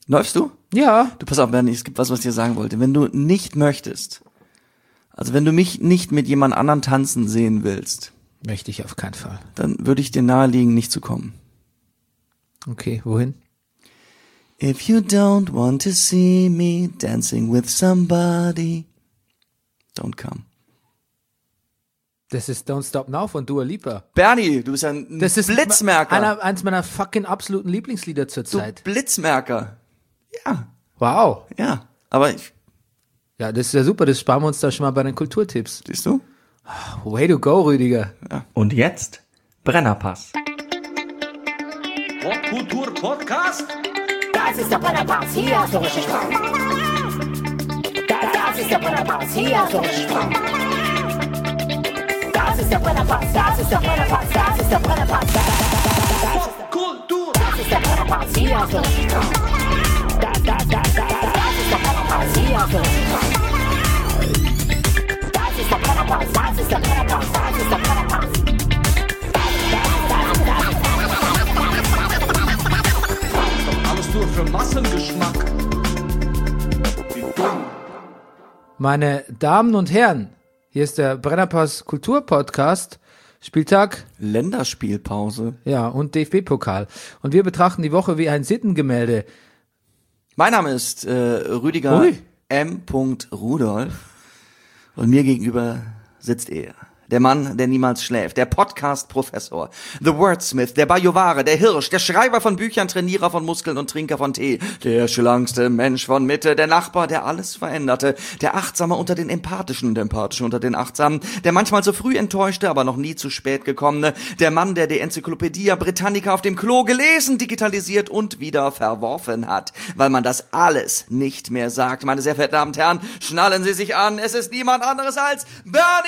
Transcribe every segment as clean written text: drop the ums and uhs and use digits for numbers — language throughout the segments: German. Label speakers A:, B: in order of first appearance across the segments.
A: Läufst du?
B: Ja.
A: Du, pass auf, Bernie, es gibt was ich dir sagen wollte. Wenn du nicht möchtest, also wenn du mich nicht mit jemand anderen tanzen sehen willst,
B: Möchte ich auf keinen Fall.
A: dann würde ich dir nahelegen, nicht zu kommen.
B: Okay, wohin?
A: If you don't want to see me dancing with somebody, don't come.
B: Das ist Don't Stop Now von Dua Lipa.
A: Bernie, du bist ja ein
B: Das ist
A: Blitzmerker.
B: eins meiner fucking absoluten Lieblingslieder
A: Du
B: zurzeit.
A: Blitzmerker. Ja,
B: Wow.
A: ja. Aber
B: Ja, das ist ja super, das sparen wir uns da schon mal bei den Kulturtipps.
A: siehst du?
B: Way to go, Rüdiger.
C: Und jetzt Brennerpass.
D: Popkultur-Podcast?
E: Das ist der Brennerpass, hier hast du richtig Spaß. Das ist der Brennerpass, hier hast du richtig Spaß. Das ist der Brennerpass, das ist der Brennerpass, das ist der Brennerpass.
D: Popkultur!
E: Das ist der Brennerpass, hier hast du richtig Spaß. Das ist der Brennerpass, hier hast du richtig Spaß. Das ist der Brennerpass, das ist der Brennerpass, das ist der Brennerpass.
D: Alles nur für Massengeschmack. Wie dumm.
B: Meine Damen und Herren, hier ist der Brennerpass Kulturpodcast, Spieltag,
A: Länderspielpause.
B: ja, und DFB-Pokal. Und wir betrachten die Woche wie ein Sittengemälde.
A: Mein Name ist Rüdiger
B: Ui.
A: M. Rudolf und mir gegenüber sitzt er. Der Mann, der niemals schläft, der Podcast-Professor, The Wordsmith, der Bajovare, der Hirsch, der Schreiber von Büchern, Trainierer von Muskeln und Trinker von Tee, der schlankste Mensch von Mitte, der Nachbar, der alles veränderte, der Achtsame unter den Empathischen und Empathische unter den Achtsamen, der manchmal zu früh enttäuschte, aber noch nie zu spät gekommene, der Mann, der die Enzyklopädie Britannica auf dem Klo gelesen, digitalisiert und wieder verworfen hat, weil man das alles nicht mehr sagt. Meine sehr verehrten Damen und Herren, schnallen Sie sich an, es ist niemand anderes als Bernie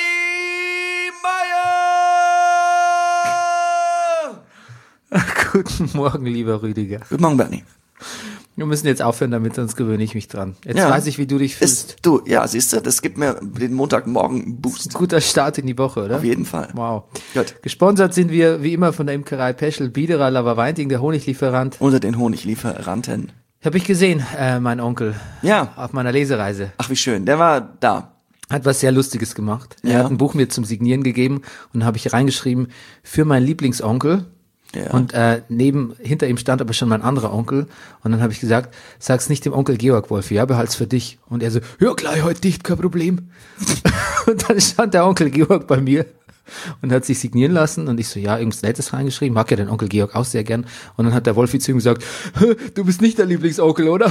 A: Meyer!
B: Guten Morgen, lieber Rüdiger.
A: Guten Morgen, Bernie.
B: Wir müssen jetzt aufhören damit, sonst gewöhne ich mich dran. Jetzt
A: Ja.
B: weiß ich, wie du dich fühlst.
A: Ja, siehst du, das gibt mir den Montagmorgen einen Boost.
B: Guter Start in die Woche, oder?
A: Auf jeden Fall.
B: Wow.
A: Gut.
B: Gesponsert sind wir, wie immer, von der Imkerei Peschel, Biederer, Laberweinting, der Honiglieferant.
A: Unter den Honiglieferanten.
B: Habe ich gesehen, mein Onkel,
A: Ja.
B: auf meiner Lesereise.
A: Ach, wie schön. Der war da.
B: Hat was sehr Lustiges gemacht. Er
A: Ja.
B: hat ein Buch mir zum Signieren gegeben und habe ich reingeschrieben, für meinen Lieblingsonkel.
A: Ja.
B: Und hinter ihm stand aber schon mein anderer Onkel. Und dann habe ich gesagt, sag's nicht dem Onkel Georg, Wolfi, ja, behalt's für dich. Und er so, ja, gleich heute dicht, kein Problem. Und dann stand der Onkel Georg bei mir und hat sich signieren lassen. Und ich so, ja, irgendwas Nettes reingeschrieben, mag ja den Onkel Georg auch sehr gern. Und dann hat der Wolfi zu ihm gesagt, du bist nicht der Lieblingsonkel, oder?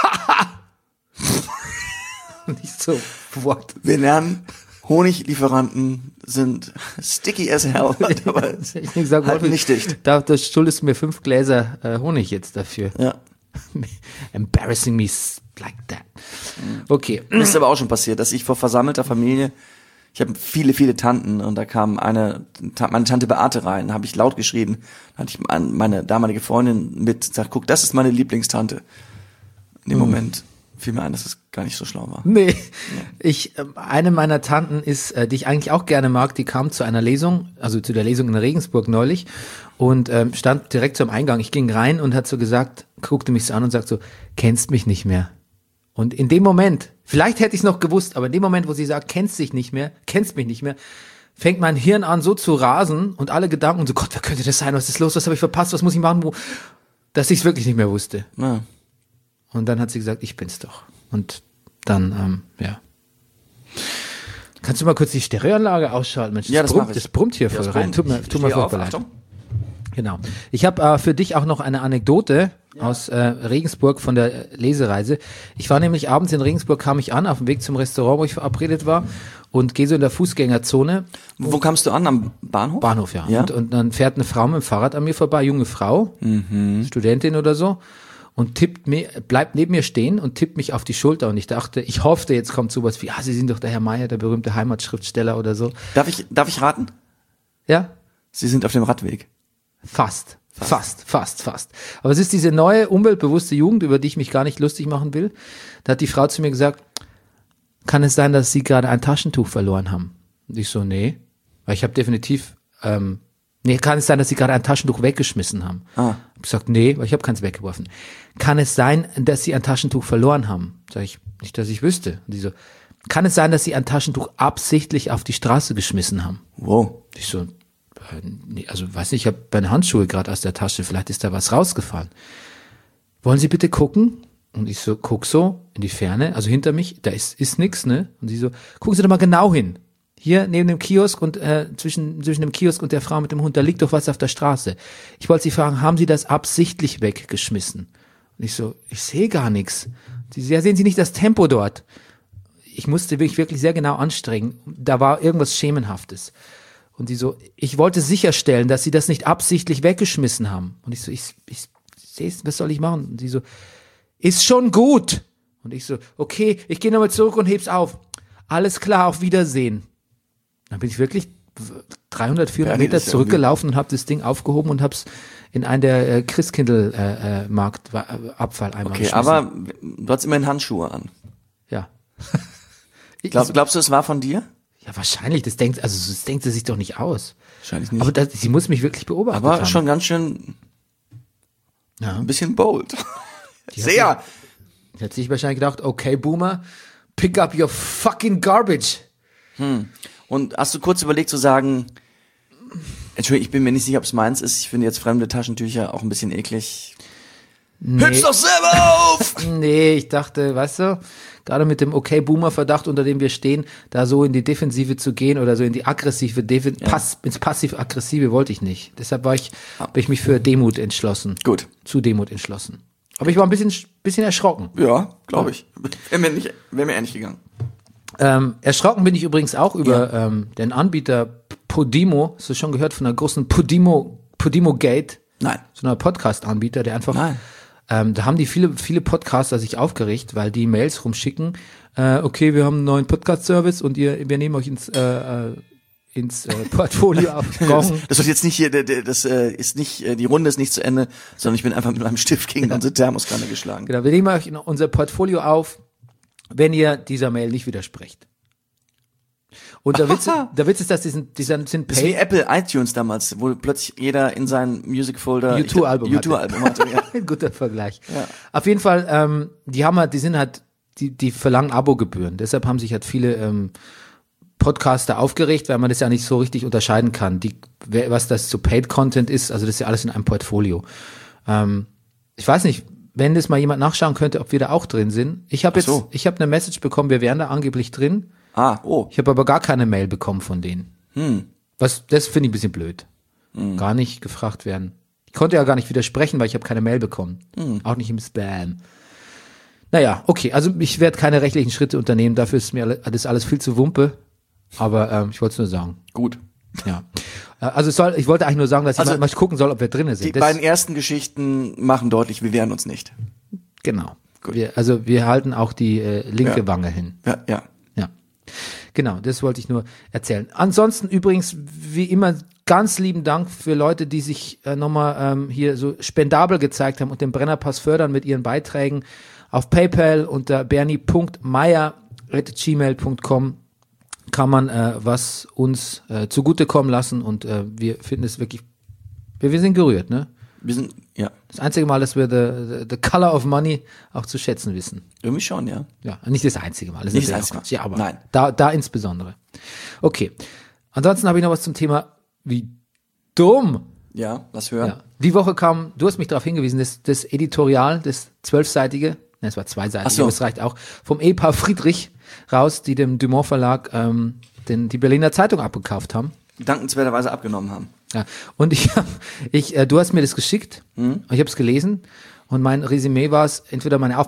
B: Und ich so, what?
A: Wir lernen, Honiglieferanten sind sticky as hell. Aber
B: Ich hab gesagt,
A: halten
B: Wolfi,
A: nicht dicht.
B: Da schuldest du mir 5 Gläser Honig jetzt dafür.
A: Ja.
B: Embarrassing me like that. Okay.
A: Mir ist aber auch schon passiert, dass ich vor versammelter Familie, ich habe viele, viele Tanten und da kam meine Tante Beate rein, da habe ich laut geschrien, da hatte ich meine damalige Freundin mit, gesagt, guck, das ist meine Lieblingstante. In dem Moment fiel mir ein, dass es gar nicht so schlau war.
B: Nee. Eine meiner Tanten ist, die ich eigentlich auch gerne mag, die kam zu einer Lesung, also zu der Lesung in Regensburg neulich und stand direkt zum Eingang. Ich ging rein und hat so gesagt, guckte mich so an und sagt so, kennst mich nicht mehr. Und in dem Moment, vielleicht hätte ich es noch gewusst, aber in dem Moment, wo sie sagt, kennst mich nicht mehr, fängt mein Hirn an so zu rasen und alle Gedanken so, Gott, wer könnte das sein, was ist los, was habe ich verpasst, was muss ich machen, dass ich es wirklich nicht mehr wusste.
A: Ja.
B: Und dann hat sie gesagt, ich bin's doch. Und dann, ja. Kannst du mal kurz die Stereoanlage ausschalten? Mensch,
A: Ja, das mach ich.
B: Das brummt hier voll
A: das
B: rein. Tut mir
A: Ich stehe
B: furchtbar
A: auf,
B: leid.
A: Achtung.
B: Genau. Ich habe für dich auch noch eine Anekdote aus Regensburg von der Lesereise. Ich war nämlich abends in Regensburg, kam ich an, auf dem Weg zum Restaurant, wo ich verabredet war und gehe so in der Fußgängerzone.
A: Wo kamst du an? Am Bahnhof?
B: Bahnhof, ja.
A: Ja?
B: Und dann fährt eine Frau mit dem Fahrrad an mir vorbei, junge Frau, Studentin oder so, und bleibt neben mir stehen und tippt mich auf die Schulter. Und ich dachte, ich hoffte, jetzt kommt sowas wie, Sie sind doch der Herr Meyer, der berühmte Heimatschriftsteller oder so.
A: Darf ich raten?
B: Ja?
A: Sie sind auf dem Radweg.
B: Fast. Aber es ist diese neue, umweltbewusste Jugend, über die ich mich gar nicht lustig machen will. Da hat die Frau zu mir gesagt, kann es sein, dass Sie gerade ein Taschentuch verloren haben? Und ich so, nee. Weil ich habe definitiv Nee, kann es sein, dass Sie gerade ein Taschentuch weggeschmissen haben? Ich gesagt, nee, weil ich habe keins weggeworfen. Kann es sein, dass Sie ein Taschentuch verloren haben? Sag ich, nicht, dass ich wüsste. Und die so, kann es sein, dass Sie ein Taschentuch absichtlich auf die Straße geschmissen haben?
A: Wow.
B: Ich so, nee, also weiß nicht, ich habe meine Handschuhe gerade aus der Tasche, vielleicht ist da was rausgefallen. Wollen Sie bitte gucken? Und ich so, guck so in die Ferne, also hinter mich, da ist nix, ne? Und sie so, gucken Sie doch mal genau hin. Hier neben dem Kiosk und zwischen dem Kiosk und der Frau mit dem Hund, da liegt doch was auf der Straße. Ich wollte Sie fragen, haben Sie das absichtlich weggeschmissen? Und ich so, ich sehe gar nichts. Sie so, ja, sehen Sie nicht das Tempo dort? Ich musste mich wirklich sehr genau anstrengen. Da war irgendwas Schemenhaftes. Und sie so, ich wollte sicherstellen, dass Sie das nicht absichtlich weggeschmissen haben. Und ich so, ich sehe es, was soll ich machen? Und sie so, ist schon gut. Und ich so, okay, ich gehe nochmal zurück und heb's auf. Alles klar, auf Wiedersehen. Dann bin ich wirklich 300, 400 Meter zurückgelaufen und habe das Ding aufgehoben und hab's in einen der Christkindl Abfalleimer geschmissen.
A: Aber du hast immerhin Handschuhe an.
B: Ja.
A: Glaubst du, es war von dir?
B: Ja, wahrscheinlich. Das denkt sie sich doch nicht aus.
A: Wahrscheinlich nicht.
B: Aber sie muss mich wirklich beobachten.
A: Aber schon ganz schön ein bisschen bold. Sehr.
B: Die hat sich wahrscheinlich gedacht, okay, Boomer, pick up your fucking garbage.
A: Und hast du kurz überlegt zu sagen, Entschuldigung, ich bin mir nicht sicher, ob es meins ist. Ich finde jetzt fremde Taschentücher auch ein bisschen eklig.
B: Nee.
A: Hübsch doch selber auf!
B: Nee, ich dachte, weißt du, gerade mit dem Okay-Boomer-Verdacht, unter dem wir stehen, da so in die Defensive zu gehen oder so in die aggressive, ins passiv-aggressive wollte ich nicht. Deshalb habe ich mich für Demut entschlossen.
A: Gut.
B: Zu Demut entschlossen. Aber ich war ein bisschen erschrocken.
A: Ja, glaube ich. Wäre mir ähnlich gegangen.
B: Erschrocken bin ich übrigens auch über den Anbieter Podimo. Hast du schon gehört von der großen Podimo Gate?
A: Nein.
B: So einer Podcast-Anbieter, der einfach... Nein. Da haben die viele Podcaster sich aufgeregt, weil die Mails rumschicken, okay, wir haben einen neuen Podcast-Service und wir nehmen euch ins Portfolio auf.
A: Das wird jetzt nicht hier, das ist nicht, die Runde ist nicht zu Ende, sondern ich bin einfach mit meinem Stift gegen unsere Thermoskanne geschlagen.
B: Genau, wir nehmen euch in unser Portfolio auf, wenn ihr dieser Mail nicht widersprecht. Und der Witz ist, dass die sind
A: Das ist wie Apple iTunes damals, wo plötzlich jeder in seinen Music-Folder
B: U2-Album
A: hatte. Ja.
B: Ein guter Vergleich.
A: Ja.
B: Auf jeden Fall, die verlangen Abogebühren. Deshalb haben sich halt viele Podcaster aufgeregt, weil man das ja nicht so richtig unterscheiden kann. Was das so Paid-Content ist, also das ist ja alles in einem Portfolio. Ich weiß nicht, wenn das mal jemand nachschauen könnte, ob wir da auch drin sind. Ich habe eine Message bekommen, wir wären da angeblich drin. Ich habe aber gar keine Mail bekommen von denen. Das finde ich ein bisschen blöd. Gar nicht gefragt werden. Ich konnte ja gar nicht widersprechen, weil ich habe keine Mail bekommen. Auch nicht im Spam. Naja, okay, also ich werde keine rechtlichen Schritte unternehmen, dafür ist mir das alles viel zu Wumpe. Aber ich wollte es nur sagen.
A: Gut.
B: Ja. Also ich wollte eigentlich nur sagen, dass ich mal gucken soll, ob wir drinnen sind.
A: Die beiden ersten Geschichten machen deutlich, wir wehren uns nicht.
B: Genau. Wir halten auch die linke Wange hin.
A: Ja.
B: Genau, das wollte ich nur erzählen. Ansonsten übrigens, wie immer, ganz lieben Dank für Leute, die sich nochmal hier so spendabel gezeigt haben und den Brennerpass fördern mit ihren Beiträgen auf PayPal unter bernie.meier@gmail.com kann man was uns zugutekommen lassen und wir finden es wirklich, wir sind gerührt, ne?
A: Wir sind, ja.
B: Das einzige Mal, dass wir the color of money auch zu schätzen wissen.
A: Irgendwie schon, ja.
B: Ja, nicht das einzige Mal. Das
A: nicht
B: ist
A: das einzige Mal.
B: Ja, aber
A: nein.
B: Da insbesondere. Okay. Ansonsten habe ich noch was zum Thema, wie dumm.
A: Ja, lass hören.
B: Ja. Die Woche kam, du hast mich darauf hingewiesen, das Editorial, das 12-seitige, es war 2-seitig, aber es reicht auch, vom Ehepaar Friedrich raus, die dem Dumont Verlag die Berliner Zeitung abgekauft haben.
A: Dankenswerterweise abgenommen haben.
B: Ja, und du hast mir das geschickt, ich habe es gelesen und mein Resümee war es, entweder meine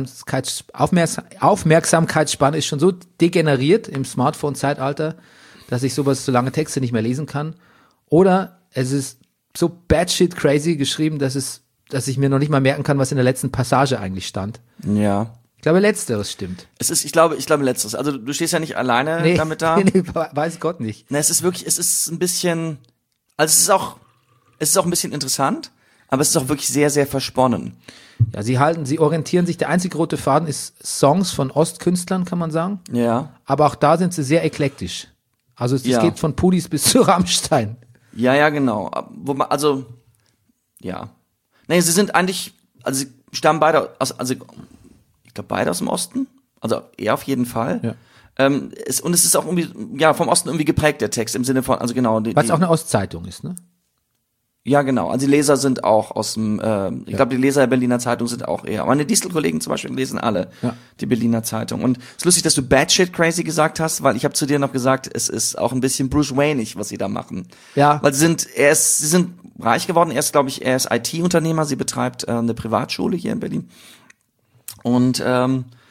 B: Aufmerksamkeitsspanne ist schon so degeneriert im Smartphone-Zeitalter, dass ich so lange Texte nicht mehr lesen kann, oder es ist so batshit crazy geschrieben, dass ich mir noch nicht mal merken kann, was in der letzten Passage eigentlich stand.
A: Ja.
B: Ich glaube, letzteres stimmt.
A: Ich glaube letzteres. Also du stehst ja nicht alleine damit da.
B: Nee, weiß Gott nicht.
A: Na, es ist ein bisschen, also es ist auch ein bisschen interessant, aber es ist auch wirklich sehr, sehr versponnen.
B: Ja, sie orientieren sich, der einzige rote Faden ist Songs von Ostkünstlern, kann man sagen.
A: Ja.
B: Aber auch da sind sie sehr eklektisch. Also es geht von Pudis bis zu Rammstein.
A: Ja, genau. Also, ja. Nee, sie sind eigentlich, also sie stammen beide ich glaube beide aus dem Osten. Also er auf jeden Fall.
B: Ja.
A: Und es ist auch irgendwie, ja, vom Osten irgendwie geprägt, der Text, im Sinne von, also genau.
B: Weil es auch eine Ostzeitung ist, ne?
A: Ja, genau. Also die Leser sind auch aus dem, ich glaube, die Leser der Berliner Zeitung sind auch eher. Meine Distel-Kollegen zum Beispiel lesen alle die Berliner Zeitung. Und es ist lustig, dass du Batshit Crazy gesagt hast, weil ich habe zu dir noch gesagt, es ist auch ein bisschen Bruce Wayne-ig, was sie da machen.
B: Ja.
A: Weil sie sind reich geworden. Er ist IT-Unternehmer. Sie betreibt eine Privatschule hier in Berlin. Und ja,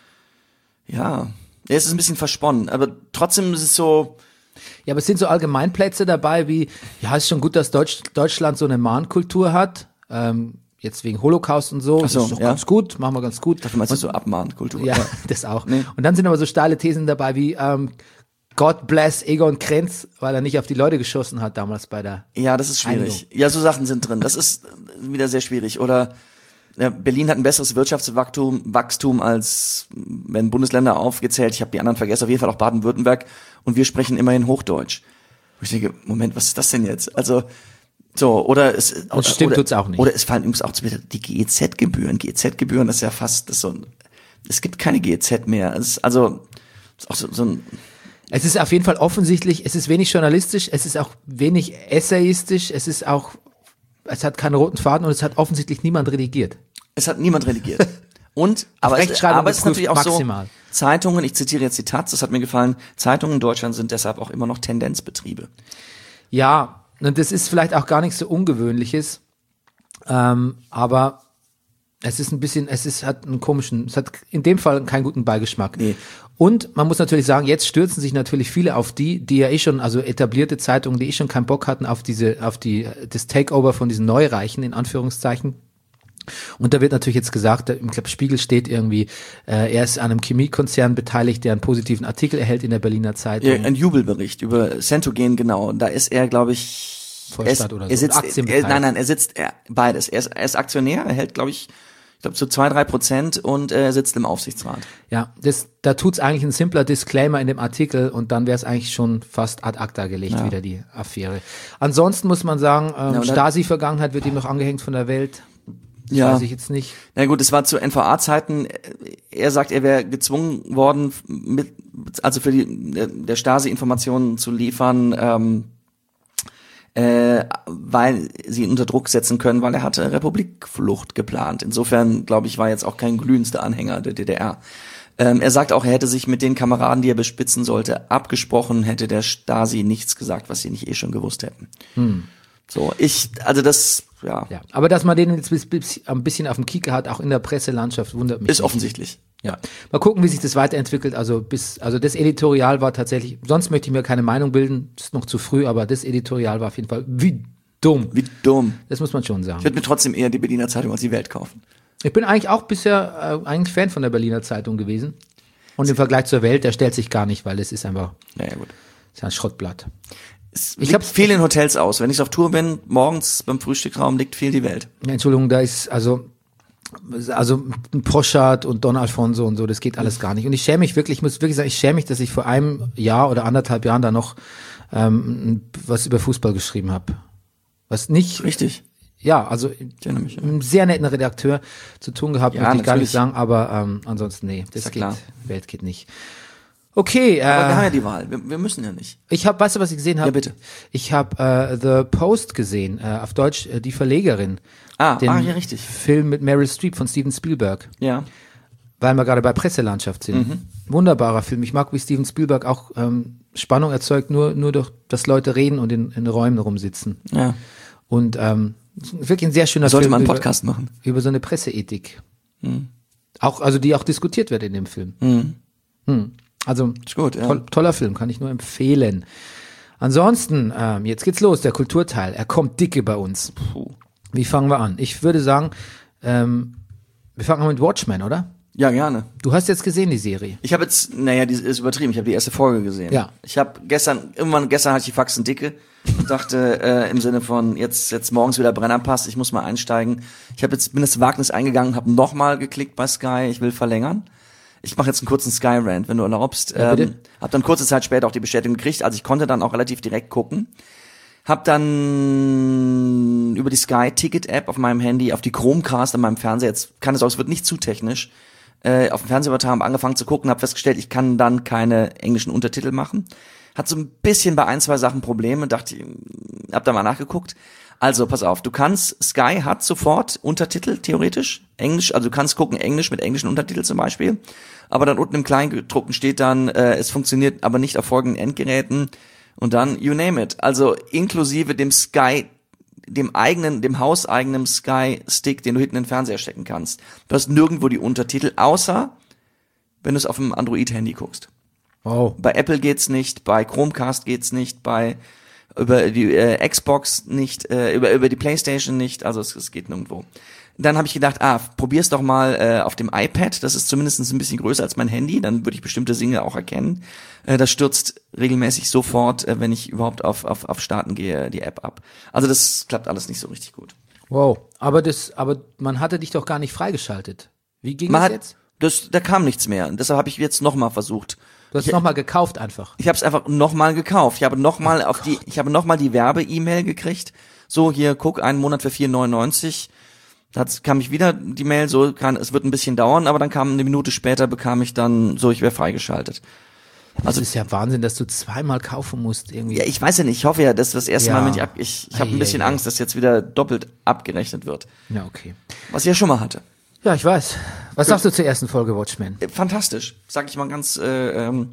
A: er ist ein bisschen versponnen. Aber trotzdem ist es so.
B: Ja, aber es sind so Allgemeinplätze dabei wie, ja, ist schon gut, dass Deutschland so eine Mahnkultur hat, jetzt wegen Holocaust und so,
A: Ach so,
B: das ist doch
A: ja.
B: ganz gut, machen wir ganz gut.
A: Dafür meinst du so Abmahnkultur?
B: Ja, das auch.
A: Nee.
B: Und dann sind aber so steile Thesen dabei wie, God bless Egon Krenz, weil er nicht auf die Leute geschossen hat damals bei der
A: Ja, das ist schwierig.
B: Einigung.
A: Ja, so Sachen sind drin. Das ist wieder sehr schwierig. Oder Berlin hat ein besseres Wirtschaftswachstum als, wenn Bundesländer aufgezählt, ich habe die anderen vergessen, auf jeden Fall auch Baden-Württemberg, und wir sprechen immerhin Hochdeutsch. Wo ich denke, Moment, was ist das denn jetzt? Also, so, oder es...
B: Das stimmt tut's auch nicht.
A: Oder es fallen übrigens auch die GEZ-Gebühren. GEZ-Gebühren, das ist ja fast, es gibt keine GEZ mehr. Es ist auch so ein...
B: Es ist auf jeden Fall offensichtlich, es ist wenig journalistisch, es ist auch wenig essayistisch, es hat keinen roten Faden und es hat offensichtlich niemand redigiert.
A: Es hat niemand redigiert. Und, aber es ist natürlich auch
B: maximal.
A: so, Zeitungen, ich zitiere jetzt die Taz, das hat mir gefallen, Zeitungen in Deutschland sind deshalb auch immer noch Tendenzbetriebe.
B: Ja, und das ist vielleicht auch gar nichts so Ungewöhnliches, aber es ist ein bisschen, es hat in dem Fall keinen guten Beigeschmack.
A: Nee.
B: Und man muss natürlich sagen, jetzt stürzen sich natürlich viele auf die ja schon, also etablierte Zeitungen, die schon keinen Bock hatten auf das Takeover von diesen Neureichen, in Anführungszeichen. Und da wird natürlich jetzt gesagt, ich glaube, Spiegel steht irgendwie, er ist an einem Chemiekonzern beteiligt, der einen positiven Artikel erhält in der Berliner Zeitung.
A: Ja, ein Jubelbericht über Centogen, genau. Da ist er, glaube ich,
B: Vorstadt oder so.
A: er sitzt,
B: Aktien
A: er sitzt beides. Er ist Aktionär, er hält, glaube ich so 2-3% und er sitzt im Aufsichtsrat.
B: Ja, da tut's eigentlich ein simpler Disclaimer in dem Artikel und dann wäre es eigentlich schon fast ad acta gelegt, wieder die Affäre. Ansonsten muss man sagen, Stasi-Vergangenheit wird ihm noch angehängt von der Welt. Das weiß ich jetzt nicht.
A: Na gut, es war zu NVA-Zeiten. Er sagt, er wäre gezwungen worden, also für der Stasi Informationen zu liefern, weil sie ihn unter Druck setzen können, weil er hatte Republikflucht geplant. Insofern, glaube ich, war jetzt auch kein glühendster Anhänger der DDR. Er sagt auch, er hätte sich mit den Kameraden, die er bespitzen sollte, abgesprochen, hätte der Stasi nichts gesagt, was sie nicht schon gewusst hätten. So, ja.
B: Aber dass man den jetzt ein bisschen auf dem Kieker hat, auch in der Presselandschaft, wundert mich.
A: Ist
B: nicht.
A: offensichtlich.
B: Ja. Mal gucken, wie sich das weiterentwickelt. Also das Editorial war tatsächlich, sonst möchte ich mir keine Meinung bilden, das ist noch zu früh, aber das Editorial war auf jeden Fall wie dumm.
A: Wie dumm.
B: Das muss man schon sagen.
A: Ich würde mir trotzdem eher die Berliner Zeitung als die Welt kaufen.
B: Ich bin eigentlich auch bisher eigentlich Fan von der Berliner Zeitung gewesen. Und im Vergleich zur Welt, der stellt sich gar nicht, weil es ist einfach,
A: Naja, gut.
B: ist ein Schrottblatt.
A: Ich habe viel in Hotels aus. Wenn ich auf Tour bin, morgens beim Frühstückraum liegt viel die Welt.
B: Entschuldigung, da ist also ein Poschardt und Don Alfonso und so, das geht alles gar nicht. Und ich schäme mich wirklich, ich muss wirklich sagen, ich schäme mich, dass ich vor einem Jahr oder 1,5 Jahren da noch was über Fußball geschrieben habe. Was nicht...
A: Richtig.
B: Ja, also
A: mich, ja.
B: einen sehr netten Redakteur zu tun gehabt,
A: Ja,
B: möchte ich gar
A: natürlich.
B: nicht sagen, aber ansonsten, nee, das
A: Ist ja
B: geht,
A: klar.
B: Welt geht nicht. Okay,
A: Aber wir haben ja die Wahl. Wir müssen ja nicht.
B: weißt du, was ich gesehen habe?
A: Ja, bitte.
B: Ich habe The Post gesehen, auf Deutsch die Verlegerin.
A: Ja,
B: Den
A: richtig.
B: Film mit Meryl Streep von Steven Spielberg.
A: Ja.
B: Weil wir gerade bei Presselandschaft sind. Wunderbarer Film. Ich mag, wie Steven Spielberg auch Spannung erzeugt, nur durch, dass Leute reden und in Räumen rumsitzen.
A: Ja.
B: Und wirklich ein sehr schöner
A: Sollte
B: Film.
A: man einen Podcast machen.
B: Über so eine Presseethik. Auch, also die auch diskutiert wird in dem Film. Also
A: Ist gut, ja.
B: toller Film, kann ich nur empfehlen. Ansonsten, jetzt geht's los, der Kulturteil. Er kommt dicke bei uns. Wie fangen wir an? Ich würde sagen, wir fangen an mit Watchmen, oder?
A: Ja, gerne.
B: Du hast jetzt gesehen, die Serie.
A: Ich habe jetzt, die ist übertrieben, ich habe die erste Folge gesehen.
B: Ja.
A: Ich habe gestern hatte ich die Faxen dicke und dachte im Sinne von, jetzt morgens wieder Brennerpass, ich muss mal einsteigen. Bin das Wagnis eingegangen, habe nochmal geklickt bei Sky, ich will verlängern. Ich mache jetzt einen kurzen Sky-Rant, wenn du erlaubst.
B: Ja, bitte.
A: Hab dann kurze Zeit später auch die Bestätigung gekriegt, also ich konnte dann auch relativ direkt gucken. Hab dann über die Sky Ticket App auf meinem Handy, auf die Chromecast an meinem Fernseher, jetzt kann es auch, es wird nicht zu technisch, auf dem Fernseher angefangen zu gucken, habe festgestellt, ich kann dann keine englischen Untertitel machen. Hat so ein bisschen bei 1, 2 Sachen Probleme, hab da mal nachgeguckt. Also, pass auf, Sky hat sofort Untertitel, theoretisch, Englisch, also du kannst gucken, Englisch mit englischen Untertiteln zum Beispiel, aber dann unten im Kleingedruckten steht dann, es funktioniert aber nicht auf folgenden Endgeräten und dann, you name it, also inklusive dem Sky, dem hauseigenen Sky-Stick, den du hinten in den Fernseher stecken kannst. Du hast nirgendwo die Untertitel, außer wenn du es auf dem Android-Handy guckst.
B: Oh.
A: Bei Apple geht's nicht, bei Chromecast geht's nicht, über die Xbox nicht, über die PlayStation nicht, also es geht nirgendwo. Dann habe ich gedacht, probier's doch mal auf dem iPad, das ist zumindest ein bisschen größer als mein Handy, dann würde ich bestimmte Dinge auch erkennen. Das stürzt regelmäßig sofort, wenn ich überhaupt auf Starten gehe, die App ab. Also das klappt alles nicht so richtig gut.
B: Wow, aber man hatte dich doch gar nicht freigeschaltet. Wie ging das jetzt?
A: Da kam nichts mehr, und deshalb habe ich jetzt nochmal versucht.
B: Du hast nochmal gekauft einfach.
A: Ich habe es einfach nochmal gekauft. Ich habe nochmal die Werbe-E-Mail gekriegt. So, hier, guck, einen Monat für 4,99. Da kam ich wieder die Mail, es wird ein bisschen dauern, aber dann eine Minute später bekam ich dann ich wäre freigeschaltet.
B: Also das ist ja Wahnsinn, dass du zweimal kaufen musst irgendwie.
A: Ja, ich weiß ja nicht, ich hoffe ja, dass das erste Mal, wenn ich habe ein bisschen Angst, dass jetzt wieder doppelt abgerechnet wird.
B: Ja, okay.
A: Was ich ja schon mal hatte.
B: Ja, ich weiß. Was sagst du zur ersten Folge Watchmen?
A: Fantastisch, sag ich mal ganz, man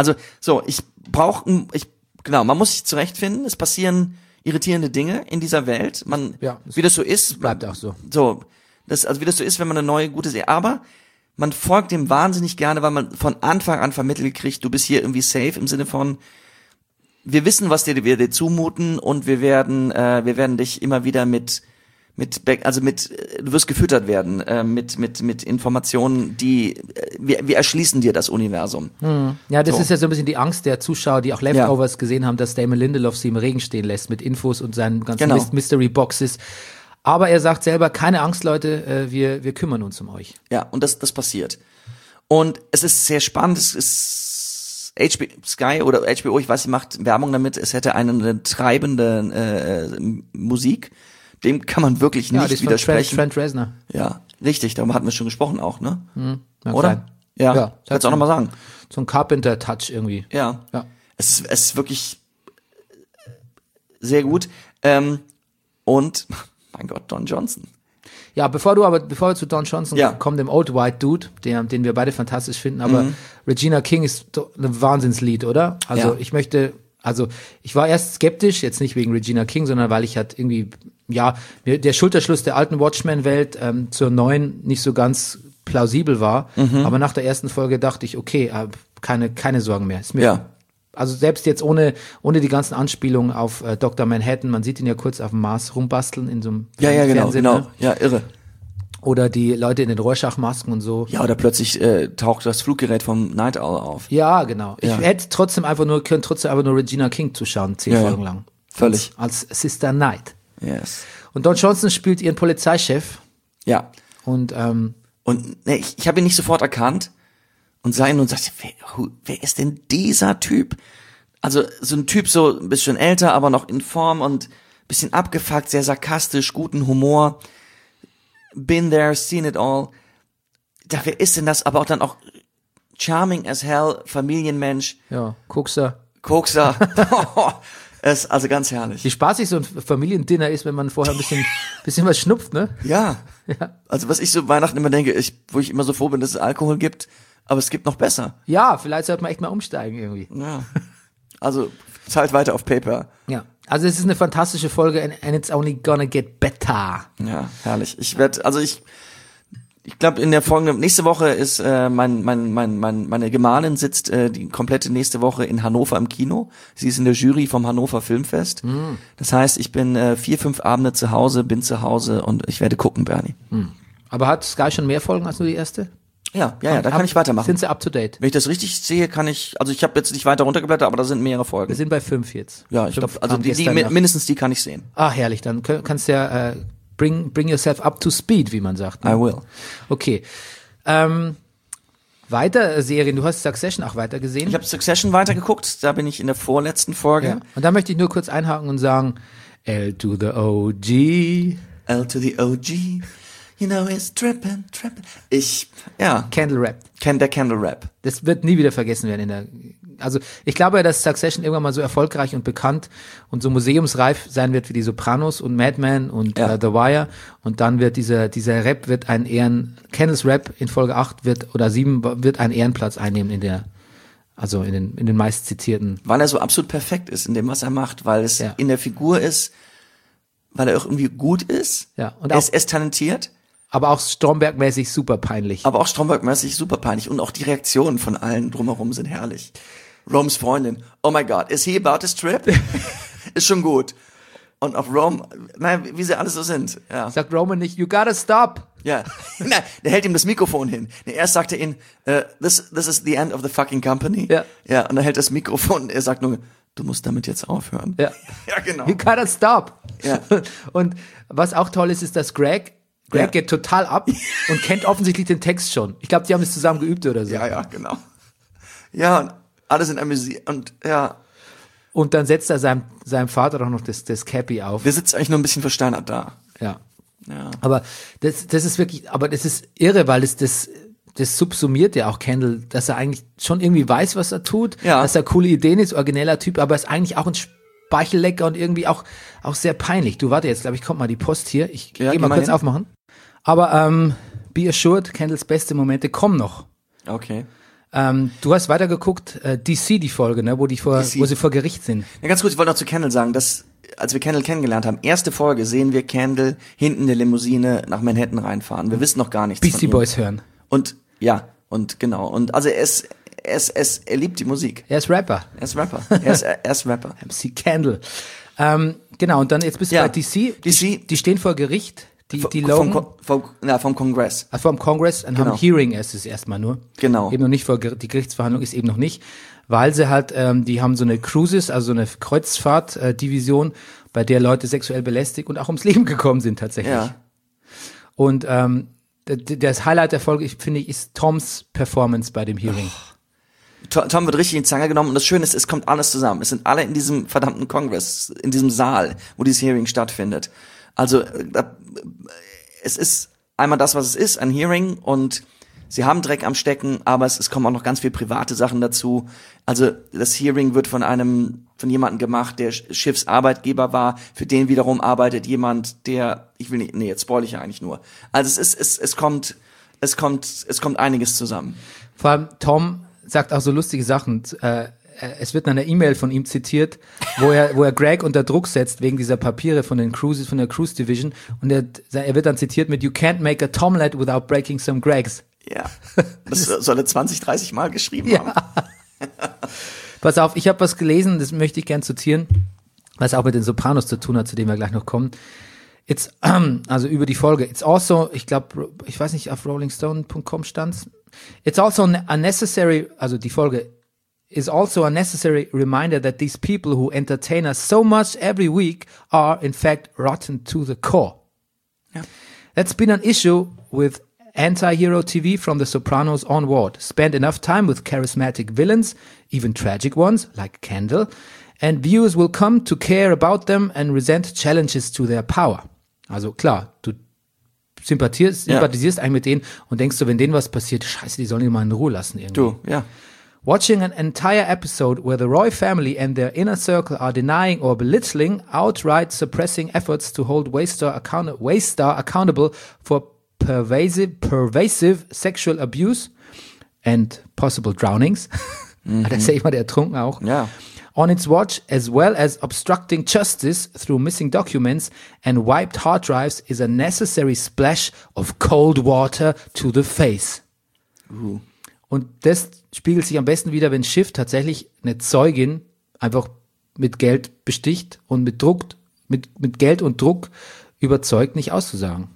A: muss sich zurechtfinden, es passieren irritierende Dinge in dieser Welt, wie das so ist.
B: Bleibt auch so.
A: Wie das so ist, wenn man eine neue, gute Serie, aber man folgt dem wahnsinnig gerne, weil man von Anfang an vermittelt kriegt, du bist hier irgendwie safe im Sinne von, wir wissen, was wir dir zumuten und wir werden dich immer wieder du wirst gefüttert werden mit Informationen, wir erschließen dir das Universum.
B: Ja, das ist ja so ein bisschen die Angst der Zuschauer, die auch Leftovers gesehen haben, dass Damon Lindelof sie im Regen stehen lässt mit Infos und seinen ganzen Mystery Boxes. Aber er sagt selber, keine Angst, Leute, wir kümmern uns um euch.
A: Ja, und das passiert. Und es ist sehr spannend, es ist Sky oder HBO, ich weiß, sie macht Werbung damit, es hätte eine treibende Musik. Dem kann man wirklich nicht widersprechen.
B: Trent Reznor.
A: Ja, richtig, darüber hatten wir schon gesprochen auch, ne?
B: Oder?
A: Sein. Ja, kannst du auch nochmal sagen.
B: So ein Carpenter-Touch irgendwie.
A: Ja. Es ist wirklich sehr gut. Und, mein Gott, Don Johnson.
B: Ja, bevor wir zu Don Johnson kommen, dem Old White Dude, den wir beide fantastisch finden, aber Regina King ist ein Wahnsinnslied, oder? Also ich war erst skeptisch, jetzt nicht wegen Regina King, sondern weil ich halt irgendwie, der Schulterschluss der alten Watchmen-Welt zur neuen nicht so ganz plausibel war. Aber nach der ersten Folge dachte ich, okay, keine Sorgen mehr. Ist mir, also selbst jetzt ohne die ganzen Anspielungen auf Dr. Manhattan, man sieht ihn ja kurz auf dem Mars rumbasteln in so einem Fernsehen.
A: Genau.
B: Ne?
A: Ja, irre.
B: Oder die Leute in den Rorschach-Masken und so.
A: Ja, oder plötzlich taucht das Fluggerät vom Night Owl auf.
B: Ja, genau. Ich hätte trotzdem einfach nur Regina King zuschauen, 10 Folgen lang.
A: Völlig.
B: Als Sister Knight.
A: Yes.
B: Und Don Johnson spielt ihren Polizeichef.
A: Ja.
B: Und
A: ich habe ihn nicht sofort erkannt und sah ihn und sagte, wer ist denn dieser Typ? Also so ein Typ, so ein bisschen älter, aber noch in Form und ein bisschen abgefuckt, sehr sarkastisch, guten Humor. Been there, seen it all. Wer ist denn das? Aber auch dann auch charming as hell, Familienmensch.
B: Ja, Kokser.
A: Ist also ganz herrlich.
B: Wie spaßig so ein Familiendinner ist, wenn man vorher ein bisschen was schnupft, ne?
A: Ja. Also was ich so Weihnachten immer denke, wo ich immer so froh bin, dass es Alkohol gibt, aber es gibt noch besser.
B: Ja, vielleicht sollte man echt mal umsteigen irgendwie.
A: Ja. Also zahlt weiter auf PayPal.
B: Ja. Also es ist eine fantastische Folge and it's only gonna get better.
A: Ja, herrlich. Ich glaube in der folgenden, nächste Woche ist meine Gemahlin sitzt die komplette nächste Woche in Hannover im Kino. Sie ist in der Jury vom Hannover Filmfest. Das heißt, ich bin 4-5 Abende zu Hause, und ich werde gucken, Bernie.
B: Aber hat Sky schon mehr Folgen als nur die erste?
A: Ja, da kann ich weitermachen.
B: Sind sie up to date?
A: Wenn ich das richtig sehe, also ich habe jetzt nicht weiter runtergeblättert, aber da sind mehrere Folgen.
B: Wir sind bei 5 jetzt.
A: Ja, ich glaube, also mindestens die kann ich sehen.
B: Ah, herrlich, dann kannst du ja bring yourself up to speed, wie man sagt. Ne?
A: I will.
B: Okay. Weiter Serien, du hast Succession auch weiter gesehen.
A: Ich habe Succession weitergeguckt, da bin ich in der vorletzten Folge.
B: Ja. Und da möchte ich nur kurz einhaken und sagen, L to the OG.
A: L to the OG, you know it's trippin'.
B: Candle Rap.
A: Der Candle Rap.
B: Das wird nie wieder vergessen werden also ich glaube ja, dass Succession irgendwann mal so erfolgreich und bekannt und so museumsreif sein wird wie die Sopranos und Mad Men und The Wire und dann wird dieser Rap wird Candles Rap in Folge 8 oder 7 wird einen Ehrenplatz einnehmen in den meist zitierten.
A: Weil er so absolut perfekt ist in dem, was er macht, weil es in der Figur ist, weil er auch irgendwie gut ist.
B: Ja. Und
A: er ist talentiert.
B: Aber auch Stromberg-mäßig super peinlich.
A: Und auch die Reaktionen von allen drumherum sind herrlich. Roms Freundin, oh my God, is he about his trip? Ist schon gut. Und auf Rome, wie sie alle so sind. Ja.
B: Sagt Roman nicht, you gotta stop.
A: Ja, nein, der hält ihm das Mikrofon hin. Erst sagt er ihn, this is the end of the fucking company.
B: Ja.
A: Ja, und er hält das Mikrofon, er sagt nur, du musst damit jetzt aufhören.
B: Ja.
A: Ja, genau.
B: You gotta stop.
A: Ja.
B: Und was auch toll ist, dass Greg geht total ab und kennt offensichtlich den Text schon. Ich glaube, die haben es zusammen geübt oder so.
A: Ja, genau. Ja, und alle sind amüsiert und ja.
B: Und dann setzt er seinem Vater auch noch das Cappy auf.
A: Wir sitzen eigentlich nur ein bisschen versteinert da.
B: Ja.
A: Ja.
B: Aber das ist wirklich, aber das ist irre, weil das subsumiert ja auch Kendall, dass er eigentlich schon irgendwie weiß, was er tut, dass er coole Ideen ist, origineller Typ, aber ist eigentlich auch ein Speichellecker und irgendwie auch sehr peinlich. Du, warte jetzt, glaube ich, kommt mal die Post hier. Ich gehe mal kurz aufmachen. Aber be assured, Kendalls beste Momente kommen noch.
A: Okay.
B: Du hast weitergeguckt, DC, die Folge, ne, wo sie vor Gericht sind.
A: Ja, ganz kurz, ich wollte noch zu Kendall sagen, dass, als wir Kendall kennengelernt haben, erste Folge sehen wir Kendall hinten in der Limousine nach Manhattan reinfahren. Wir wissen noch gar nichts
B: Beastie Boys hören.
A: Und, ja, und genau. Und also er liebt die Musik.
B: Er ist Rapper.
A: Er ist Rapper.
B: MC Kendall. Genau, und dann jetzt bist du bei DC. Die stehen vor Gericht. Die Logan.
A: Vom Kongress.
B: Vom Kongress und haben ein Hearing erstmal nur.
A: Genau.
B: Eben noch nicht die Gerichtsverhandlung ist eben noch nicht, weil sie halt, die haben so eine Cruises, also so eine Kreuzfahrt-Division, bei der Leute sexuell belästigt und auch ums Leben gekommen sind tatsächlich.
A: Ja.
B: Und das Highlight der Folge, finde ich, ist Toms Performance bei dem Hearing.
A: Tom wird richtig in die Zange genommen und das Schöne ist, es kommt alles zusammen. Es sind alle in diesem verdammten Kongress, in diesem Saal, wo dieses Hearing stattfindet. Also es ist einmal das, was es ist, ein Hearing und sie haben Dreck am Stecken, aber es kommen auch noch ganz viel private Sachen dazu. Also das Hearing wird von jemandem gemacht, der Schiffsarbeitgeber war, für den wiederum arbeitet jemand, der, jetzt spoil ich ja eigentlich nur. Also es kommt einiges zusammen.
B: Vor allem Tom sagt auch so lustige Sachen. Es wird in einer E-Mail von ihm zitiert, wo er Greg unter Druck setzt wegen dieser Papiere von der Cruise Division und er wird dann zitiert mit "You can't make a Tomlet without breaking some Gregs."
A: Ja, das soll er 20, 30 Mal geschrieben haben.
B: Pass auf, ich habe was gelesen, das möchte ich gern zitieren, was auch mit den Sopranos zu tun hat, zu dem wir gleich noch kommen. Also über die Folge. It's also, ich weiß nicht, auf rollingstone.com stand's. It's also unnecessary, also die Folge is also a necessary reminder that these people who entertain us so much every week are, in fact, rotten to the core.
A: Ja.
B: That's been an issue with anti-hero TV from The Sopranos onward. Spend enough time with charismatic villains, even tragic ones, like Kendall, and viewers will come to care about them and resent challenges to their power. Also klar, du sympathisierst eigentlich mit denen und denkst so, wenn denen was passiert, scheiße, die sollen ihn mal in Ruhe lassen irgendwie. Watching an entire episode where the Roy family and their inner circle are denying or belittling, outright suppressing efforts to hold Waystar accountable for pervasive sexual abuse and possible drownings. Da ist ja jemand ertrunken auch.
A: Ja.
B: On its watch, as well as obstructing justice through missing documents and wiped hard drives, is a necessary splash of cold water to the face. Und das spiegelt sich am besten wieder, wenn Schiff tatsächlich eine Zeugin einfach mit Geld besticht und mit Geld und Druck überzeugt, nicht auszusagen.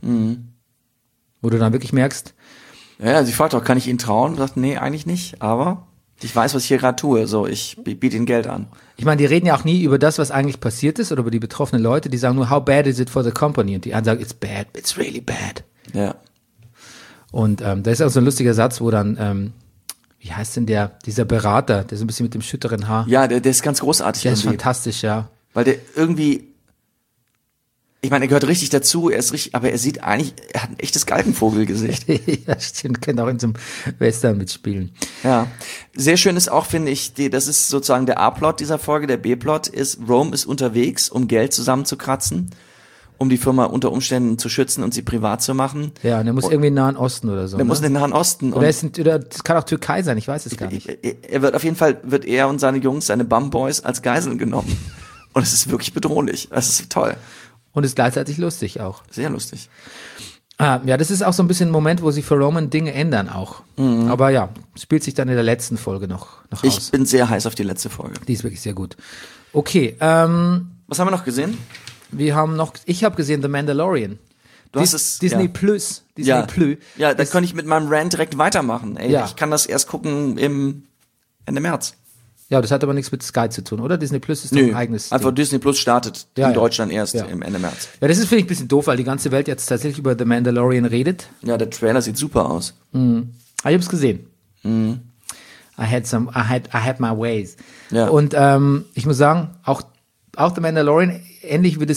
B: Wo du dann wirklich merkst.
A: Ja, sie fragt auch, kann ich Ihnen trauen? Und sagt, nee, eigentlich nicht, aber ich weiß, was ich hier gerade tue, so, ich biete Ihnen Geld an.
B: Ich meine, die reden ja auch nie über das, was eigentlich passiert ist oder über die betroffenen Leute, die sagen nur, how bad is it for the company? Und die anderen sagen, it's bad, it's really bad.
A: Ja.
B: Und da ist auch so ein lustiger Satz, wo dann wie heißt denn dieser Berater, der so ein bisschen mit dem schütteren Haar.
A: Ja, der ist ganz großartig.
B: Der ist
A: irgendwie.
B: fantastisch, ja.
A: Weil der irgendwie, ich meine, er gehört richtig dazu, aber er sieht eigentlich, er hat ein echtes Galgenvogelgesicht.
B: Ja, stimmt, könnte auch in so einem Western mitspielen.
A: Ja. Sehr schön ist auch, finde ich, das ist sozusagen der A-Plot dieser Folge. Der B-Plot ist, Rome ist unterwegs, um Geld zusammenzukratzen, um die Firma unter Umständen zu schützen und sie privat zu machen.
B: Ja, und er muss irgendwie in den Nahen Osten oder so.
A: Der muss in den Nahen Osten.
B: Oder das kann auch Türkei sein, ich weiß es gar nicht.
A: Er wird auf jeden Fall, er und seine Jungs, seine Bum-Boys als Geiseln genommen. Und es ist wirklich bedrohlich. Das ist toll.
B: Und ist gleichzeitig lustig auch.
A: Sehr lustig.
B: Ja, das ist auch so ein bisschen ein Moment, wo sie für Roman Dinge ändern auch. Aber ja, spielt sich dann in der letzten Folge noch aus.
A: Ich bin sehr heiß auf die letzte Folge.
B: Die ist wirklich sehr gut. Okay,
A: Was haben wir noch gesehen?
B: ich habe gesehen The Mandalorian.
A: Du hast es,
B: Disney
A: ja.
B: Plus. Disney
A: Ja,
B: Plus.
A: ja, da kann ich mit meinem Rant direkt weitermachen. Ey,
B: Ja.
A: ich kann das erst gucken im Ende März.
B: Ja, das hat aber nichts mit Sky zu tun, oder? Disney Plus ist doch ein eigenes
A: einfach
B: Ding.
A: Disney Plus startet
B: Ja,
A: in
B: ja.
A: Deutschland erst
B: Ja.
A: im Ende März.
B: Ja, das ist, finde ich, ein bisschen doof, weil die ganze Welt jetzt tatsächlich über The Mandalorian redet.
A: Ja, der Trailer sieht super aus.
B: Aber ich hab's gesehen. I had my ways.
A: Ja.
B: Und ich muss sagen, auch The Mandalorian, ähnlich wie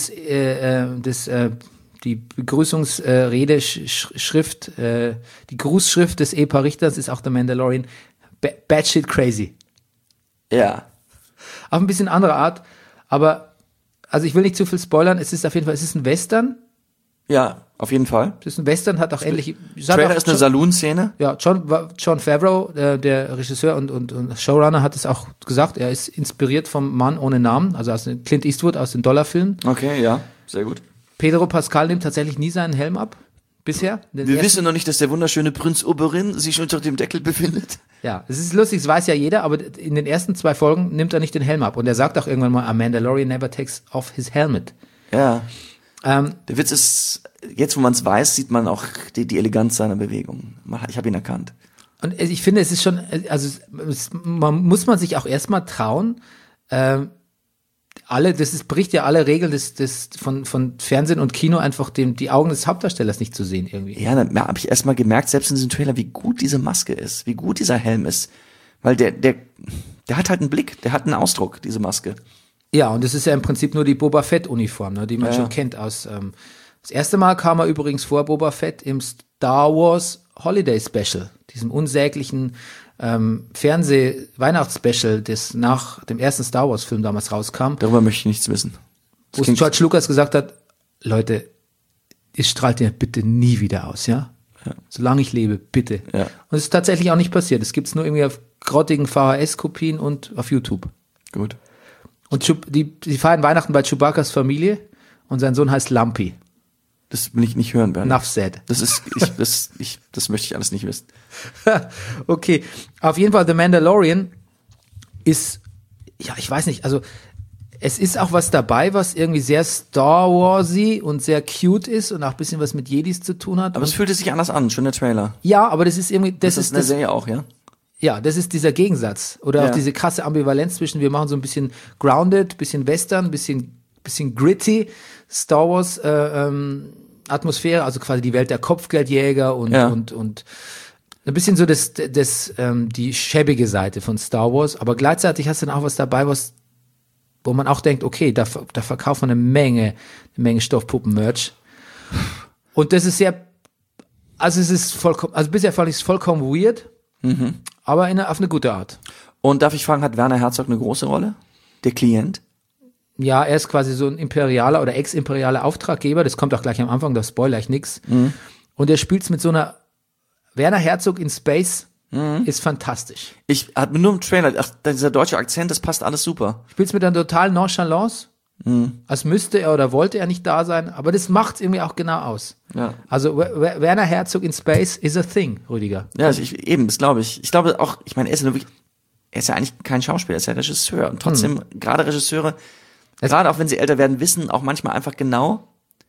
B: die Begrüßungsrede, Schrift, die Grußschrift des Ehepaar Richters ist auch The Mandalorian batshit crazy.
A: Ja.
B: Auf ein bisschen andere Art, aber also ich will nicht zu viel spoilern, es ist auf jeden Fall, es ist ein Western.
A: Ja, auf jeden Fall.
B: Es ist ein Western, hat auch ähnliche.
A: Trailer ist eine Saloon-Szene.
B: Ja, Jon Favreau, der Regisseur und Showrunner, hat es auch gesagt. Er ist inspiriert vom Mann ohne Namen, also aus Clint Eastwood aus den Dollarfilmen.
A: Okay, ja, sehr gut.
B: Pedro Pascal nimmt tatsächlich nie seinen Helm ab. Bisher.
A: Wir wissen noch nicht, dass der wunderschöne Prinz Oberyn sich unter dem Deckel befindet.
B: Ja, es ist lustig, das weiß ja jeder, aber in den ersten 2 Folgen nimmt er nicht den Helm ab. Und er sagt auch irgendwann mal, a Mandalorian never takes off his helmet.
A: Ja. Der Witz ist, jetzt wo man es weiß, sieht man auch die Eleganz seiner Bewegungen. Ich habe ihn erkannt.
B: Und ich finde, es ist schon, also muss man sich auch erstmal trauen, bricht ja alle Regeln von Fernsehen und Kino, einfach die Augen des Hauptdarstellers nicht zu sehen irgendwie.
A: Ja, da habe ich erstmal gemerkt, selbst in diesem Trailer, wie gut diese Maske ist, wie gut dieser Helm ist. Weil der hat halt einen Blick, der hat einen Ausdruck, diese Maske.
B: Ja, und das ist ja im Prinzip nur die Boba Fett-Uniform, ne, die man schon kennt aus. Das erste Mal kam er übrigens vor, Boba Fett, im Star Wars Holiday Special, diesem unsäglichen Fernseh-Weihnachtsspecial, das nach dem ersten Star Wars-Film damals rauskam.
A: Darüber möchte ich nichts wissen.
B: Wo George Lucas gesagt hat, Leute, ihr strahlt den bitte nie wieder aus, ja? Solange ich lebe, bitte.
A: Ja.
B: Und es ist tatsächlich auch nicht passiert. Es gibt's nur irgendwie auf grottigen VHS-Kopien und auf YouTube.
A: Gut.
B: Und die feiern Weihnachten bei Chewbacca's Familie und sein Sohn heißt Lumpy.
A: Das will ich nicht hören, Bernd.
B: Enough said.
A: Das möchte ich alles nicht wissen.
B: Okay, auf jeden Fall The Mandalorian ist, ja, ich weiß nicht, also es ist auch was dabei, was irgendwie sehr Star Warsy und sehr cute ist und auch ein bisschen was mit Jedis zu tun hat.
A: Aber es fühlte sich anders an, schon der Trailer.
B: Ja, aber das ist irgendwie,
A: Das ist eine Serie auch, ja?
B: Ja, das ist dieser Gegensatz oder
A: Ja.
B: auch diese krasse Ambivalenz zwischen, wir machen so ein bisschen grounded, bisschen Western, bisschen gritty, Star Wars Atmosphäre, also quasi die Welt der Kopfgeldjäger und ein bisschen so die schäbige Seite von Star Wars, aber gleichzeitig hast du dann auch was dabei, wo man auch denkt, okay, da verkauft man eine Menge Stoffpuppen-Merch. Und das ist sehr, also es ist vollkommen, also bisher fand ich es vollkommen weird, aber auf eine gute Art.
A: Und darf ich fragen, hat Werner Herzog eine große Rolle? Der Klient?
B: Ja, er ist quasi so ein imperialer oder ex-imperialer Auftraggeber, das kommt auch gleich am Anfang, da spoiler ich nix. Und er spielt's mit so einer Werner Herzog in Space, ist fantastisch.
A: Ich hatte nur im Trailer, dieser deutsche Akzent, das passt alles super.
B: Spielt's mit einer totalen Nonchalance, als müsste er oder wollte er nicht da sein, aber das macht's irgendwie auch genau aus.
A: Ja.
B: Also Werner Herzog in Space is a thing, Rüdiger.
A: Ja, das glaube ich. Ich glaube auch, ich meine, er ist ja eigentlich kein Schauspieler, er ist ja Regisseur. Und trotzdem, gerade Regisseure, gerade auch wenn sie älter werden, wissen auch manchmal einfach genau,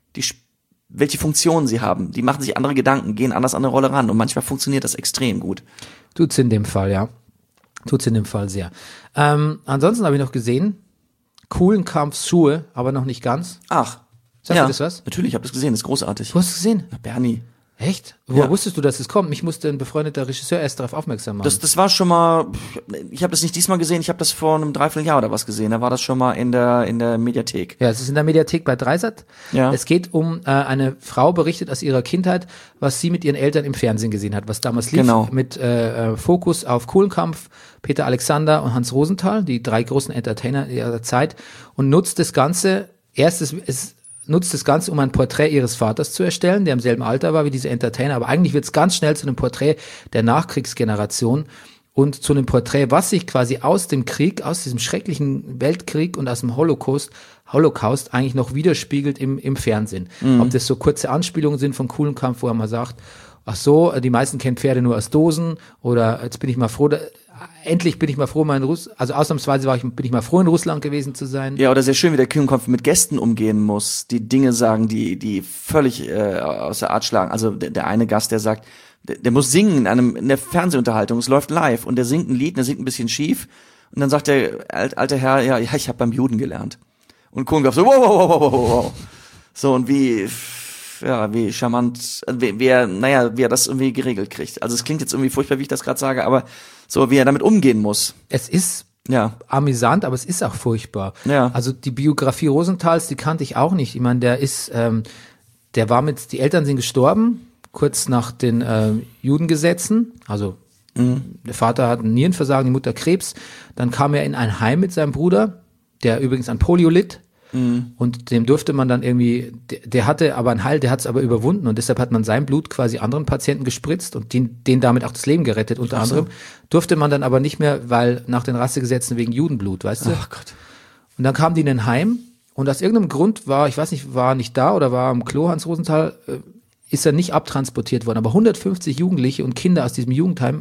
A: welche Funktionen sie haben. Die machen sich andere Gedanken, gehen anders an eine Rolle ran. Und manchmal funktioniert das extrem gut.
B: Tut's in dem Fall, ja. Tut's in dem Fall sehr. Ansonsten habe ich noch gesehen, coolen Kampfschuhe, aber noch nicht ganz.
A: Ach.
B: Sagt dir das was?
A: Natürlich, ich habe das gesehen, das ist großartig.
B: Du hast es gesehen?
A: Na, Bernie.
B: Echt? Woher
A: Ja.
B: wusstest du, dass es kommt? Mich musste ein befreundeter Regisseur erst darauf aufmerksam machen.
A: Das war schon mal, ich habe das nicht diesmal gesehen, ich habe das vor einem Dreivierteljahr oder was gesehen, da war das schon mal in der Mediathek.
B: Ja, es ist in der Mediathek bei Dreisat.
A: Ja.
B: Es geht um eine Frau, berichtet aus ihrer Kindheit, was sie mit ihren Eltern im Fernsehen gesehen hat, was damals lief,
A: Genau.
B: mit Fokus auf Kuhlenkampf, Peter Alexander und Hans Rosenthal, die 3 großen Entertainer ihrer Zeit, und nutzt das Ganze, nutzt das Ganze, um ein Porträt ihres Vaters zu erstellen, der im selben Alter war wie diese Entertainer, aber eigentlich wird es ganz schnell zu einem Porträt der Nachkriegsgeneration und zu einem Porträt, was sich quasi aus dem Krieg, aus diesem schrecklichen Weltkrieg und aus dem Holocaust eigentlich noch widerspiegelt im Fernsehen. Ob das so kurze Anspielungen sind von Kuhlenkampf, wo er mal sagt, ach so, die meisten kennen Pferde nur aus Dosen, oder jetzt bin ich mal froh, endlich bin ich mal froh, ausnahmsweise bin ich mal froh, in Russland gewesen zu sein.
A: Ja, oder sehr schön, wie der Kuhlenkampf mit Gästen umgehen muss, die Dinge sagen, die völlig aus der Art schlagen. Also der eine Gast, der sagt, der muss singen in der Fernsehunterhaltung, es läuft live und der singt ein Lied, und der singt ein bisschen schief und dann sagt der alte Herr, ja, ich habe beim Juden gelernt. Und Kuhlenkampf so, wow. So, und wie charmant, wie er das irgendwie geregelt kriegt. Also es klingt jetzt irgendwie furchtbar, wie ich das gerade sage, aber so, wie er damit umgehen muss.
B: Es ist
A: Ja.
B: amüsant, aber es ist auch furchtbar.
A: Ja.
B: Also die Biografie Rosenthals, die kannte ich auch nicht. Ich meine, die Eltern sind gestorben, kurz nach den Judengesetzen. Also der Vater hat ein Nierenversagen, die Mutter Krebs. Dann kam er in ein Heim mit seinem Bruder, der übrigens an Polio litt. Und dem durfte man dann irgendwie, der hatte aber einen Heil, der hat es aber überwunden, und deshalb hat man sein Blut quasi anderen Patienten gespritzt und denen damit auch das Leben gerettet, unter anderem. Durfte man dann aber nicht mehr, weil nach den Rassegesetzen wegen Judenblut, weißt du?
A: Ach Gott.
B: Und dann kam die in ein Heim, und aus irgendeinem Grund war nicht da oder war am Klo, Hans Rosenthal, ist er nicht abtransportiert worden. Aber 150 Jugendliche und Kinder aus diesem Jugendheim,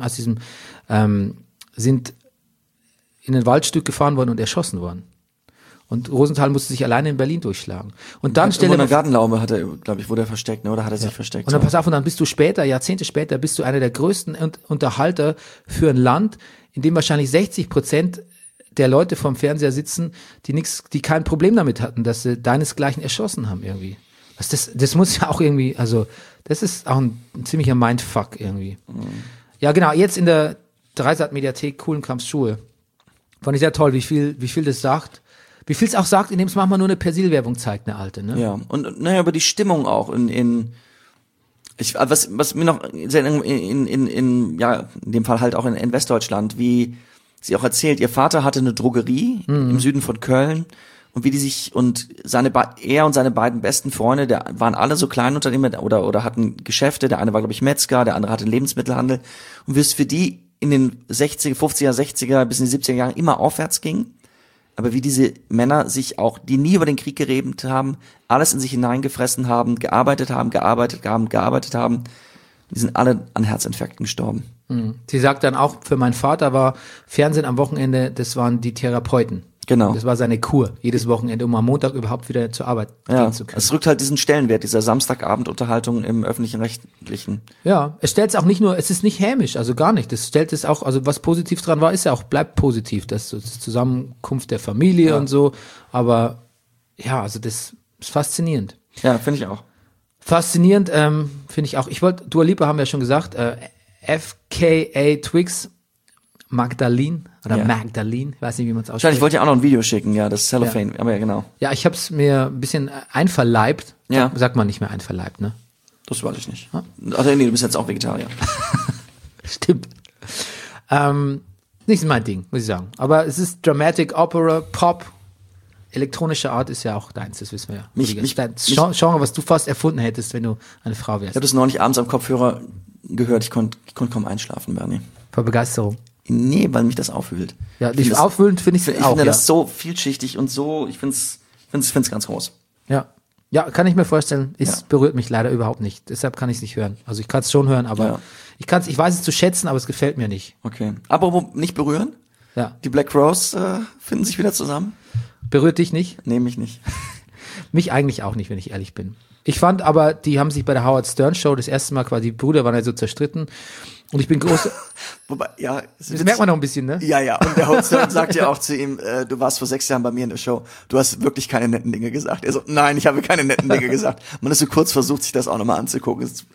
B: sind in ein Waldstück gefahren worden und erschossen worden. Und Rosenthal musste sich alleine in Berlin durchschlagen. Und dann
A: Irgendwo in der Gartenlaube wurde er versteckt, ne? Oder hat er sich versteckt?
B: Und dann pass auf, und dann bist du Jahrzehnte später, bist du einer der größten Unterhalter für ein Land, in dem wahrscheinlich 60% der Leute vorm Fernseher sitzen, die kein Problem damit hatten, dass sie deinesgleichen erschossen haben irgendwie. Das muss ja auch irgendwie, also das ist auch ein ziemlicher Mindfuck irgendwie. Ja, genau, jetzt in der Dreisat-Mediathek Kuhlenkampfs Schuhe. Fand ich sehr toll, wie viel das sagt. Wie viel es auch sagt, indem es manchmal nur eine Persil-Werbung zeigt, eine alte, ne?
A: Ja, und über die Stimmung auch was mir noch in dem Fall halt auch in Westdeutschland, wie sie auch erzählt, ihr Vater hatte eine Drogerie im Süden von Köln, und wie die sich er und seine beiden besten Freunde, waren alle so Kleinunternehmer oder hatten Geschäfte, der eine war, glaube ich, Metzger, der andere hatte einen Lebensmittelhandel, und wie es für die in den 50er, 60er bis in die 70er Jahren immer aufwärts ging. Aber wie diese Männer die nie über den Krieg geredet haben, alles in sich hineingefressen haben, gearbeitet haben, die sind alle an Herzinfarkten gestorben.
B: Sie sagt dann auch, für meinen Vater war Fernsehen am Wochenende, das waren die Therapeuten.
A: Genau.
B: Das war seine Kur, jedes Wochenende, um am Montag überhaupt wieder zur Arbeit gehen zu können.
A: Es rückt halt diesen Stellenwert dieser Samstagabendunterhaltung im öffentlichen Rechtlichen.
B: Ja, es stellt es auch nicht nur, es ist nicht hämisch, also gar nicht. Das stellt es auch, also was positiv dran war, ist ja auch, bleibt positiv, das ist Zusammenkunft der Familie und so. Aber ja, also das ist faszinierend.
A: Ja, finde ich auch.
B: Faszinierend, finde ich auch. Dua Lipa haben wir ja schon gesagt, FKA Twigs, Magdalene, ich weiß nicht, wie man es ausspricht.
A: Wahrscheinlich wollte ich auch noch ein Video schicken, ja, das Cellophane, aber ja, genau.
B: Ja, ich habe es mir ein bisschen einverleibt.
A: Ja.
B: Sagt man nicht mehr einverleibt, ne?
A: Das weiß ich nicht. Also nee, du bist jetzt auch Vegetarier.
B: Stimmt. Nicht mein Ding, muss ich sagen. Aber es ist Dramatic Opera, Pop, elektronische Art ist ja auch deins, das wissen wir ja. Das Genre, was du fast erfunden hättest, wenn du eine Frau wärst.
A: Ich habe das neulich abends am Kopfhörer gehört, ich konnte kaum einschlafen, Bernie.
B: Vor Begeisterung.
A: Nee, weil mich das aufwühlt.
B: Ja, aufwühlend finde ich es auch.
A: Ich finde das so vielschichtig und so, ich find's ganz groß.
B: Ja. Ja, kann ich mir vorstellen. Berührt mich leider überhaupt nicht. Deshalb kann ich es nicht hören. Also ich kann es schon hören, aber ich weiß es zu schätzen, aber es gefällt mir nicht.
A: Okay. Aber nicht berühren?
B: Ja.
A: Die Black Rose finden sich wieder zusammen?
B: Berührt dich nicht?
A: Nee, mich nicht.
B: Mich eigentlich auch nicht, wenn ich ehrlich bin. Ich fand aber, die haben sich bei der Howard Stern Show das erste Mal quasi, die Brüder waren ja so zerstritten. Und ich bin groß.
A: Wobei, ja.
B: Das merkt man noch ein bisschen, ne?
A: Ja. Und der Howard Stern sagt ja auch zu ihm, du warst vor 6 Jahren bei mir in der Show. Du hast wirklich keine netten Dinge gesagt. Er so, nein, ich habe keine netten Dinge gesagt. Man ist so kurz versucht, sich das auch nochmal anzugucken.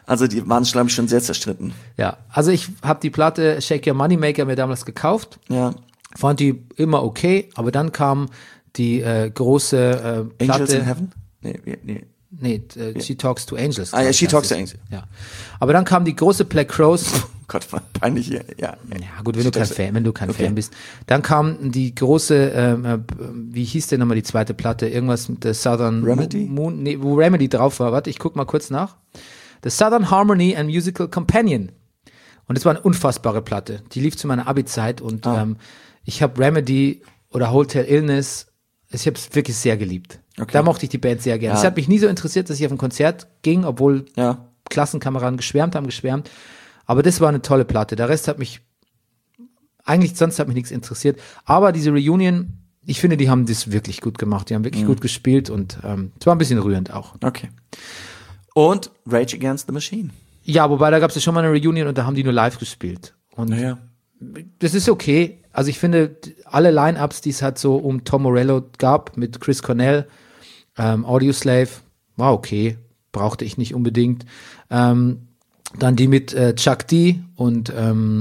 A: Also die waren, glaube ich, schon sehr zerstritten.
B: Ja, also ich habe die Platte Shake Your Moneymaker mir damals gekauft,
A: Ja.
B: fand die immer okay, aber dann kam die große Platte.
A: Angels in Heaven? Nee.
B: She Talks to Angels.
A: Ah ja,
B: glaub ich,
A: She
B: heißt
A: Talks to
B: es.
A: Angels.
B: Ja, aber dann kam die große Black Crowes.
A: Gott, war peinlich hier. Ja.
B: Ja gut, wenn du kein Fan bist. Dann kam die große, wie hieß denn nochmal die zweite Platte? Irgendwas mit der Southern
A: Remedy?
B: Moon, nee, wo Remedy drauf war. Warte, ich guck mal kurz nach. The Southern Harmony and Musical Companion. Und das war eine unfassbare Platte. Die lief zu meiner Abi-Zeit und ich habe Remedy oder Hotel Illness, ich habe es wirklich sehr geliebt.
A: Okay.
B: Da mochte ich die Band sehr gerne. Es hat mich nie so interessiert, dass ich auf ein Konzert ging, obwohl Klassenkameraden geschwärmt haben. Aber das war eine tolle Platte. Der Rest hat mich, sonst hat mich nichts interessiert. Aber diese Reunion, ich finde, die haben das wirklich gut gemacht. Die haben wirklich gut gespielt und es war ein bisschen rührend auch.
A: Okay. Und Rage Against the Machine.
B: Ja, wobei da gab es ja schon mal eine Reunion und da haben die nur live gespielt. Und das ist okay. Also ich finde, alle Line-Ups, die es halt so um Tom Morello gab, mit Chris Cornell, Audioslave, war okay. Brauchte ich nicht unbedingt. Dann die mit Chuck D und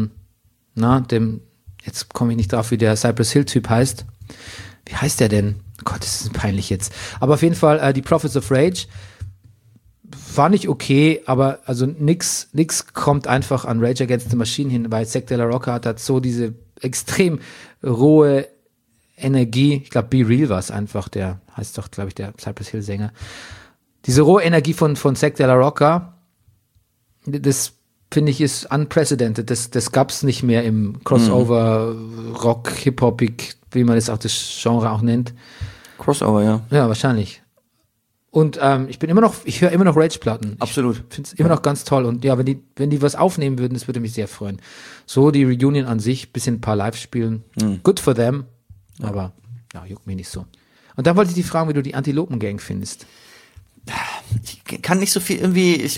B: jetzt komme ich nicht drauf, wie der Cypress Hill Typ heißt. Wie heißt der denn? Gott, das ist peinlich jetzt. Aber auf jeden Fall die Prophets of Rage fand ich okay, aber also nix kommt einfach an Rage Against the Machine hin, weil Zack de la Rocca hat so diese extrem rohe Energie. Ich glaube, Be Real war es einfach, der heißt doch, glaube ich, der Cypress Hill Sänger. Diese rohe Energie von Zack de la Rocca, das finde ich ist unprecedented. Das gab's nicht mehr im Crossover, Rock, Hip-Hopig, wie man das Genre auch nennt.
A: Crossover, ja.
B: Ja, wahrscheinlich. Und ich höre immer noch Rage-Platten.
A: Absolut.
B: Ich finde es immer noch ganz toll. Und ja, wenn die was aufnehmen würden, das würde mich sehr freuen. So die Reunion an sich, bisschen ein paar Live spielen. Good for them. Aber ja, juckt mich nicht so. Und dann wollte ich dich fragen, wie du die Antilopen-Gang findest.
A: Ich kann nicht so viel irgendwie,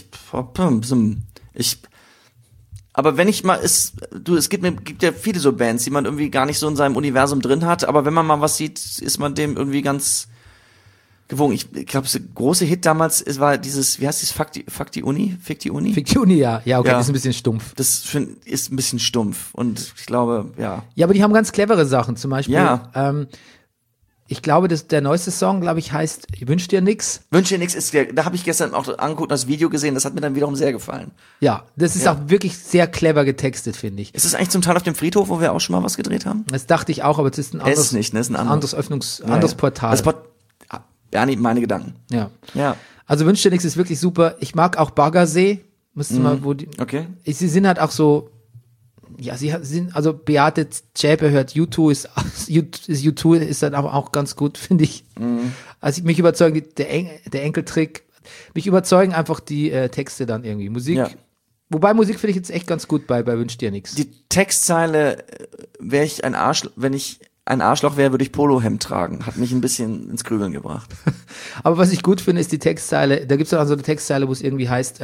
A: aber wenn ich mal, es gibt ja viele so Bands, die man irgendwie gar nicht so in seinem Universum drin hat, aber wenn man mal was sieht, ist man dem irgendwie ganz gewogen. Ich glaube, der große Hit damals, es war dieses, wie heißt das, Fuck die Uni?
B: Ja, okay,
A: Ja.
B: das ist ein bisschen stumpf.
A: Das ist ein bisschen stumpf und ich glaube, ja.
B: Ja, aber die haben ganz clevere Sachen, zum Beispiel,
A: Ja.
B: ich glaube, der neueste Song, glaube ich, heißt Wünsch dir nix.
A: Wünsch dir nix da habe ich gestern auch angeguckt, das Video gesehen, das hat mir dann wiederum sehr gefallen.
B: Ja, das ist auch wirklich sehr clever getextet, finde ich.
A: Ist es eigentlich zum Teil auf dem Friedhof, wo wir auch schon mal was gedreht haben?
B: Das dachte ich auch, aber es ist ein anderes,
A: Ist nicht, ne? Ist ein
B: anderes anderes Portal.
A: Ja, nee, meine Gedanken.
B: Ja.
A: Ja.
B: Also Wünsch dir nix ist wirklich super. Ich mag auch Baggersee. Müsste mal,
A: Okay.
B: Sie sind halt auch so, ja, also Beate Zschäpe hört U2 U2 ist dann aber auch ganz gut, finde ich. Also mich überzeugen der Enkeltrick, mich überzeugen einfach die Texte dann irgendwie. Musik.
A: Ja.
B: Wobei Musik finde ich jetzt echt ganz gut bei Wünsch dir nix.
A: Die Textzeile, wenn ich ein Arschloch wäre, würde ich Polohemd tragen. Hat mich ein bisschen ins Grübeln gebracht.
B: Aber was ich gut finde, ist die Textzeile, da gibt's auch so eine Textzeile, wo es irgendwie heißt,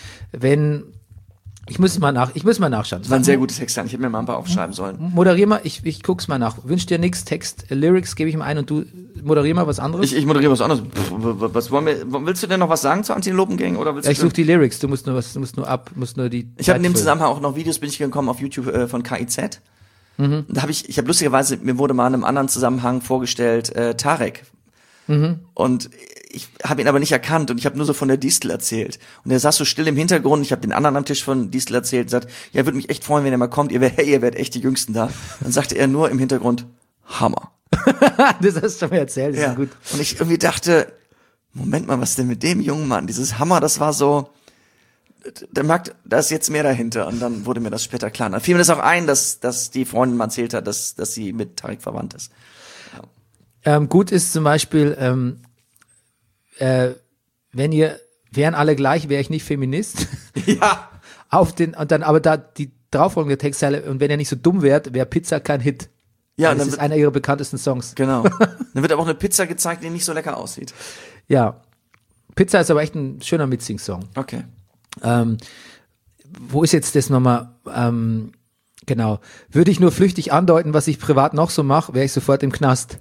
B: ich muss mal nachschauen.
A: Das waren sehr gute Texte. Ich hätte mir mal ein paar aufschreiben sollen.
B: Moderier mal, ich guck's mal nach. Wünsch dir nix, Text, Lyrics gebe ich mal ein und du moderier mal was anderes.
A: Ich moderiere was anderes. Willst du denn noch was sagen zur Antilopen-Gang? Oder willst
B: Ich suche die Lyrics, du musst nur die.
A: Ich habe in dem
B: Zeit
A: Zusammenhang auch noch Videos, bin ich gekommen auf YouTube von KIZ. Da ich habe lustigerweise, mir wurde mal in einem anderen Zusammenhang vorgestellt, Tarek. Und ich habe ihn aber nicht erkannt und ich habe nur so von der Distel erzählt. Und er saß so still im Hintergrund, ich habe den anderen am Tisch von Distel erzählt und sagt, ja, würde mich echt freuen, wenn er mal kommt, ihr werdet echt die Jüngsten da. Dann sagte er nur im Hintergrund, Hammer.
B: Das hast du mir erzählt, das ist gut.
A: Und ich irgendwie dachte, Moment mal, was ist denn mit dem jungen Mann? Dieses Hammer, das war so, da ist jetzt mehr dahinter. Und dann wurde mir das später klar. Dann fiel mir das auch ein, dass die Freundin mal erzählt hat, dass sie mit Tarek verwandt ist.
B: Gut ist zum Beispiel, wären alle gleich, wäre ich nicht Feminist.
A: Ja.
B: Aber da die drauffolgende Textzeile, und wenn er nicht so dumm wäre, wäre Pizza kein Hit.
A: Ja,
B: das ist einer ihrer bekanntesten Songs.
A: Genau. Dann wird aber auch eine Pizza gezeigt, die nicht so lecker aussieht.
B: Ja. Pizza ist aber echt ein schöner Mitsing-Song.
A: Okay.
B: Wo ist jetzt das nochmal? Genau. Würde ich nur flüchtig andeuten, was ich privat noch so mache, wäre ich sofort im Knast.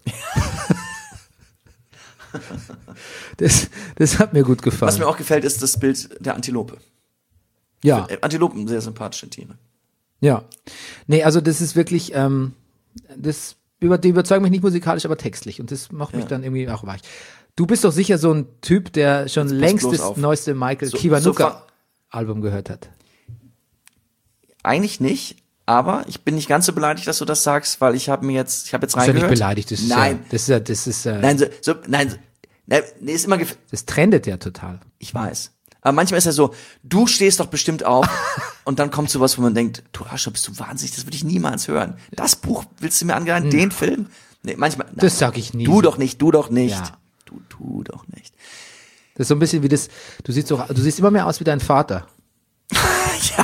B: Das hat mir gut gefallen.
A: Was mir auch gefällt, ist das Bild der Antilope.
B: Ja.
A: Antilopen, sehr sympathische Tiere.
B: Ja. Nee, also das ist wirklich, die überzeugen mich nicht musikalisch, aber textlich. Und das macht mich dann irgendwie auch weich. Du bist doch sicher so ein Typ, der schon längst
A: bloß
B: das
A: auf.
B: neueste Michael
A: So-
B: Kiwanuka-Album gehört hat.
A: Eigentlich nicht, aber ich bin nicht ganz so beleidigt, dass du das sagst, weil ich habe jetzt
B: Das ist ja
A: reingehört.
B: nicht beleidigt. Das ist
A: Nein.
B: Ja,
A: Nein, nee, ist immer
B: das trendet ja total.
A: ich weiß. Aber manchmal ist ja so, du stehst doch bestimmt auf und dann kommt sowas, wo man denkt, du Arschloch, bist du wahnsinnig, das würde ich niemals hören. Das Buch willst du mir angehören, den Film? Nee, manchmal.
B: Das sag ich nie.
A: Du doch nicht.
B: Ja.
A: Du doch nicht.
B: Das ist so ein bisschen wie das, du siehst immer mehr aus wie dein Vater.
A: Ja.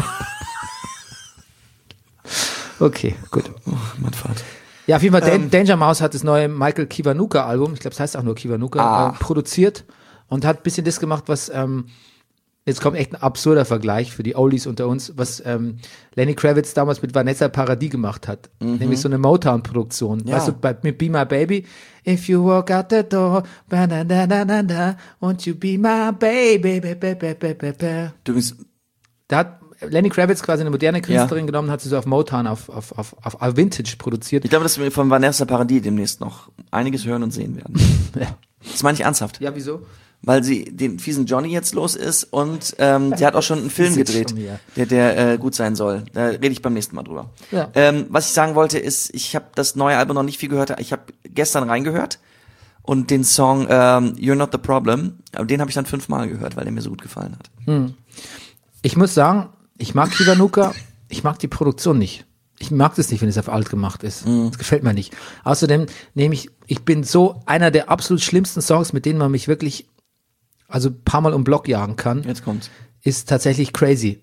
B: Okay, gut.
A: Oh, mein Vater.
B: Ja, auf jeden Fall, Danger Mouse hat das neue Michael Kiwanuka-Album, ich glaube, es heißt auch nur Kiwanuka, produziert und hat ein bisschen das gemacht, was, jetzt kommt echt ein absurder Vergleich für die Oldies unter uns, was Lenny Kravitz damals mit Vanessa Paradis gemacht hat. Nämlich so eine Motown-Produktion.
A: Ja.
B: Weißt du, mit Be My Baby, if you walk out the door, ba-da-da-da-da-da, won't you be my baby,
A: Du bist,
B: Da hat Lenny Kravitz quasi eine moderne Künstlerin genommen, hat sie so auf Motown, auf Vintage produziert.
A: ich glaube, dass wir von Vanessa Paradis demnächst noch einiges hören und sehen werden.
B: Ja.
A: Das meine ich ernsthaft.
B: Ja, wieso?
A: Weil sie den fiesen Johnny jetzt los ist und die hat auch schon einen Film
B: Fiesen
A: gedreht,
B: Johnny,
A: der gut sein soll. Da rede ich beim nächsten Mal drüber.
B: Ja.
A: Was ich sagen wollte ist, ich habe das neue Album noch nicht viel gehört. Ich habe gestern reingehört und den Song You're Not the Problem, den habe ich dann 5-mal gehört, weil der mir so gut gefallen hat.
B: Ich muss sagen, ich mag Kiwanuka, ich mag die Produktion nicht. Ich mag das nicht, wenn es auf alt gemacht ist. Das gefällt mir nicht. Außerdem ich bin so einer der absolut schlimmsten Songs, mit denen man mich wirklich, also ein paar Mal um den Block jagen kann,
A: Jetzt kommt's.
B: ist tatsächlich Crazy.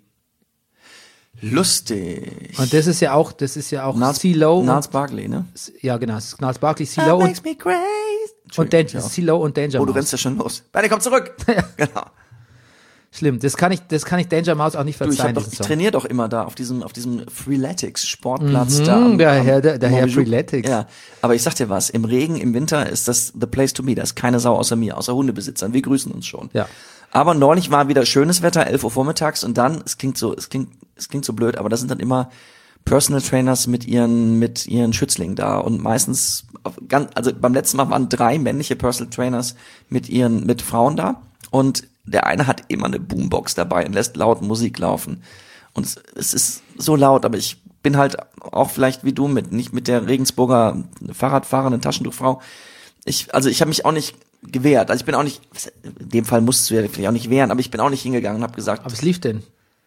A: Lustig.
B: Und das ist ja auch CeeLo.
A: Niles Barkley, ne?
B: Ja, genau, es ist Niles Barkley, CeeLo und
A: me crazy.
B: CeeLo und Danger
A: Oh, du
B: Mouse.
A: rennst ja schon los. Bernie, komm zurück. Genau.
B: Schlimm, das kann ich Danger Mouse auch nicht
A: Du,
B: verzeihen.
A: ich
B: diesen Song.
A: trainiere doch immer da auf diesem Freeletics Sportplatz da.
B: der Herr
A: Montbijou.
B: Freeletics.
A: Ja, aber ich sag dir was, im Regen, im Winter ist das the place to be. Da ist keine Sau außer mir, außer Hundebesitzern. Wir grüßen uns schon.
B: Ja.
A: Aber neulich war wieder schönes Wetter, 11 Uhr vormittags und dann, es klingt so blöd, aber das sind dann immer Personal Trainers mit ihren Schützlingen da und meistens, also beim letzten Mal waren 3 männliche Personal Trainers mit Frauen da und der eine hat immer eine Boombox dabei und lässt laut Musik laufen. Und es ist so laut, aber ich bin halt auch vielleicht wie du nicht mit der Regensburger Fahrradfahrenden Taschentuchfrau. Ich habe mich auch nicht gewehrt. Also ich bin auch nicht, in dem Fall musst du ja vielleicht auch nicht wehren, aber ich bin auch nicht hingegangen und habe gesagt,
B: Aber was lief denn?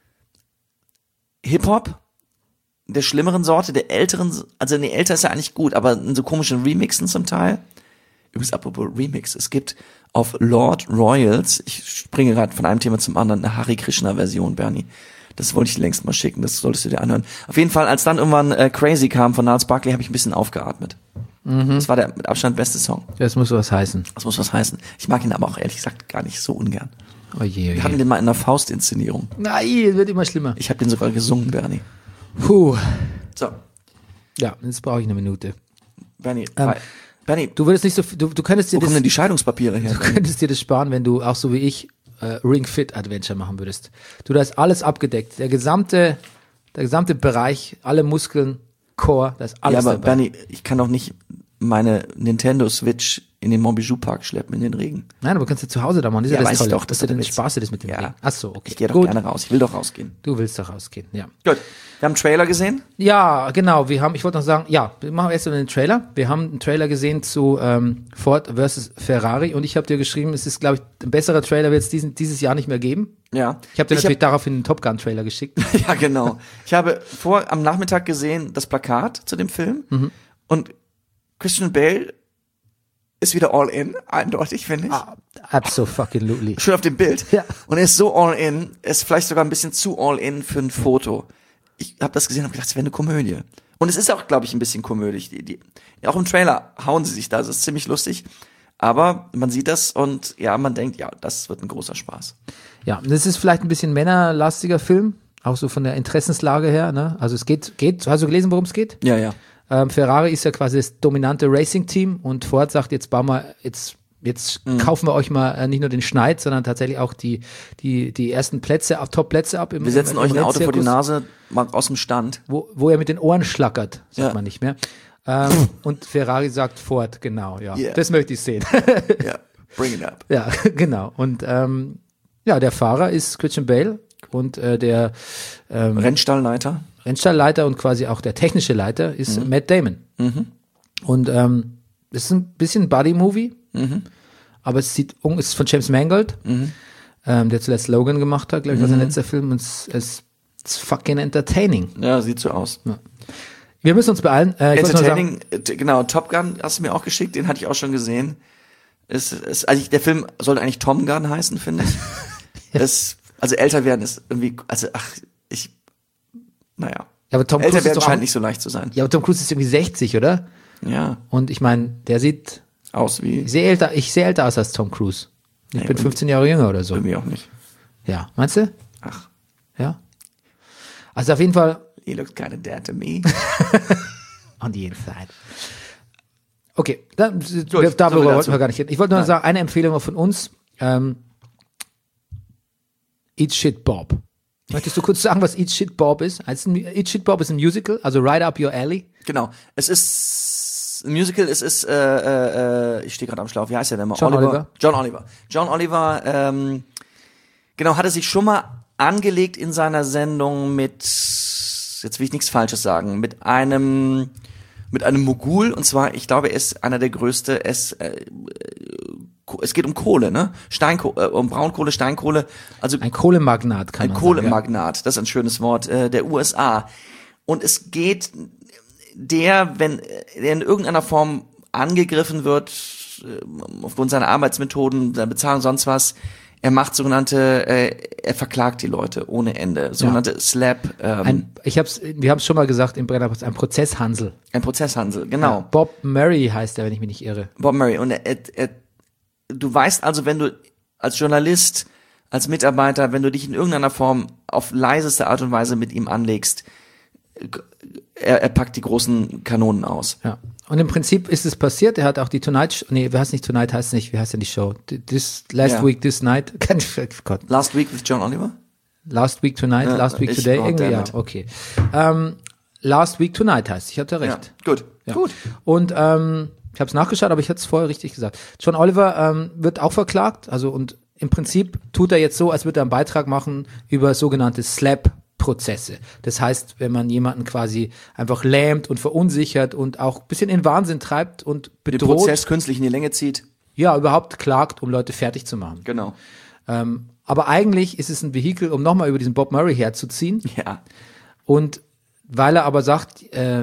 A: Hip-Hop der schlimmeren Sorte, der älteren, also nee, älter ist ja eigentlich gut, aber in so komischen Remixen zum Teil. Übrigens, apropos Remix, es gibt auf Lord Royals, ich springe gerade von einem Thema zum anderen, eine Hare Krishna Version, Bernie. Das wollte ich dir längst mal schicken, das solltest du dir anhören. Auf jeden Fall, als dann irgendwann Crazy kam von Niles Barkley, habe ich ein bisschen aufgeatmet. Das war der mit Abstand beste Song.
B: Das muss was heißen.
A: Das muss was heißen. Ich mag ihn aber auch ehrlich gesagt gar nicht so ungern.
B: Oh je,
A: Wir hatten den mal in einer Faust-Inszenierung.
B: Nein, es wird immer schlimmer.
A: Ich habe den sogar gesungen, Bernie.
B: Puh.
A: So,
B: Ja, jetzt brauche ich eine Minute.
A: Bernie, Bernie,
B: Du würdest nicht so, du könntest dir
A: wo kommen
B: das,
A: denn die Scheidungspapiere her?
B: du könntest dir das sparen, wenn du auch so wie ich Ring Fit Adventure machen würdest. Du, da ist alles abgedeckt. Der gesamte Bereich, alle Muskeln, Core, da ist
A: Ja,
B: alles
A: aber
B: dabei.
A: Bernie, ich kann doch nicht meine Nintendo Switch in den Montbijou Park schleppen, in den Regen.
B: Nein, aber du kannst ja zu Hause da machen. Das ist
A: Ja,
B: ja, das
A: weiß ich
B: Tolle.
A: doch, das ist
B: dann
A: der Witz.
B: sparst du das mit dem
A: Ja.
B: Ring. Ach so, okay.
A: Ich gehe doch
B: Gut.
A: gerne raus. Ich will doch rausgehen.
B: Du willst doch rausgehen, ja.
A: Gut. Wir haben einen Trailer gesehen.
B: Ja, genau. Ich wollte noch sagen, ja, wir machen erst einen Trailer. Wir haben einen Trailer gesehen zu Ford versus Ferrari und ich habe dir geschrieben, es ist, glaube ich, ein besserer Trailer wird es dieses Jahr nicht mehr geben.
A: Ja.
B: Ich habe dir natürlich daraufhin einen Top Gun Trailer geschickt.
A: Ja, genau. Ich habe am Nachmittag gesehen das Plakat zu dem Film und Christian Bale ist wieder all in, eindeutig, finde ich.
B: Absolutely.
A: Schön auf dem Bild.
B: Ja.
A: Und er ist so all in, er ist vielleicht sogar ein bisschen zu all in für ein Foto. Ich habe das gesehen und habe gedacht, es wäre eine Komödie. Und es ist auch, glaube ich, ein bisschen komödisch. Auch im Trailer hauen sie sich da, das ist ziemlich lustig. Aber man sieht das und ja, man denkt, ja, das wird ein großer Spaß.
B: Ja, das ist vielleicht ein bisschen männerlastiger Film, auch so von der Interessenslage her. Ne? Also es geht. Hast du gelesen, worum es geht?
A: Ja, ja.
B: Ferrari ist ja quasi das dominante Racing-Team und Ford sagt, jetzt jetzt kaufen wir euch mal nicht nur den Schneid, sondern tatsächlich auch die ersten Plätze, Top-Plätze ab.
A: Wir setzen euch ein Auto vor die Nase, mal aus dem Stand.
B: Wo er mit den Ohren schlackert, sagt
A: Ja.
B: man nicht mehr. Und Ferrari sagt Ford, genau, ja.
A: Yeah.
B: Das möchte ich sehen.
A: Ja, bring it up.
B: Ja, genau. Und der Fahrer ist Christian Bale und der
A: Rennstallleiter.
B: Rennstallleiter und quasi auch der technische Leiter ist Matt Damon. Und es ist ein bisschen Buddy-Movie, aber es ist von James Mangold, der zuletzt Logan gemacht hat, glaube ich, war sein letzter Film, und es ist fucking entertaining.
A: Ja, sieht so aus.
B: Wir müssen uns beeilen. Ich wollte nur sagen,
A: Entertaining, genau, Top Gun hast du mir auch geschickt, den hatte ich auch schon gesehen. Also der Film sollte eigentlich Tom Gun heißen, finde ich. Also älter werden ist irgendwie, naja.
B: ja, aber Tom
A: Älter
B: Cruise
A: werden
B: ist doch
A: scheint
B: auch,
A: nicht so leicht zu sein.
B: ja, aber Tom Cruise ist irgendwie 60, oder?
A: Ja,
B: Und ich meine, der sieht
A: aus wie,
B: ich sehe älter aus als Tom Cruise. Ich bin
A: und-
B: 15 Jahre jünger oder so.
A: irgendwie auch nicht.
B: Ja, meinst du?
A: Ach,
B: Ja. Also auf jeden Fall
A: he looks kind of dead to me.
B: on the inside. Okay, darüber
A: so viel
B: wollten
A: dazu.
B: wir gar nicht reden. Ich wollte nur
A: Nein.
B: sagen, eine Empfehlung von uns. Eat Shit Bob. Möchtest du kurz sagen, was Eat Shit Bob ist? Eat Shit Bob ist ein Musical, also right up your alley.
A: Genau. Es ist ein Musical, es ist, ich stehe gerade am Schlauch, wie heißt der denn mal?
B: John Oliver.
A: John Oliver. John Oliver, genau, hatte sich schon mal angelegt in seiner Sendung mit, jetzt will ich nichts Falsches sagen, mit einem Mogul, und zwar, ich glaube, er ist einer der größte, es geht um Kohle, ne? Um Braunkohle, Steinkohle, also
B: Ein Kohlemagnat kann
A: ein
B: man
A: Kohlemagnat, das ist ein schönes Wort, der USA. Und es geht wenn er in irgendeiner Form angegriffen wird, aufgrund seiner Arbeitsmethoden, seiner Bezahlung, sonst was, er macht er verklagt die Leute ohne Ende. Sogenannte Slap,
B: sagen. Wir haben es schon mal gesagt im Brennerpass, ein Prozesshansel.
A: ein Prozesshansel, genau.
B: Bob Murray heißt er, wenn ich mich nicht irre.
A: Bob Murray. Und du weißt also, wenn du als Journalist, als Mitarbeiter, wenn du dich in irgendeiner Form auf leiseste Art und Weise mit ihm anlegst, er packt die großen Kanonen aus.
B: Ja. Und im Prinzip ist es passiert, er hat auch die Tonight, wie heißt denn die Show?
A: Ja.
B: Week, This Night, Gott.
A: Last Week with John Oliver?
B: Last Week Tonight,
A: Ja,
B: Last Week Today, irgendwie, ja,
A: damit.
B: okay. Last Week Tonight heißt, ich hatte recht.
A: Ja, gut.
B: Ja.
A: Gut.
B: Und ich habe es nachgeschaut, aber ich hatte es vorher richtig gesagt. John Oliver wird auch verklagt, also und im Prinzip tut er jetzt so, als würde er einen Beitrag machen über sogenannte Slap-Prozesse. Das heißt, wenn man jemanden quasi einfach lähmt und verunsichert und auch ein bisschen in Wahnsinn treibt und
A: Den
B: bedroht,
A: Prozess künstlich in die Länge zieht.
B: ja, überhaupt klagt, um Leute fertig zu machen.
A: Genau.
B: Aber eigentlich ist es ein Vehikel, um nochmal über diesen Bob Murray herzuziehen.
A: Ja.
B: Und weil er aber sagt,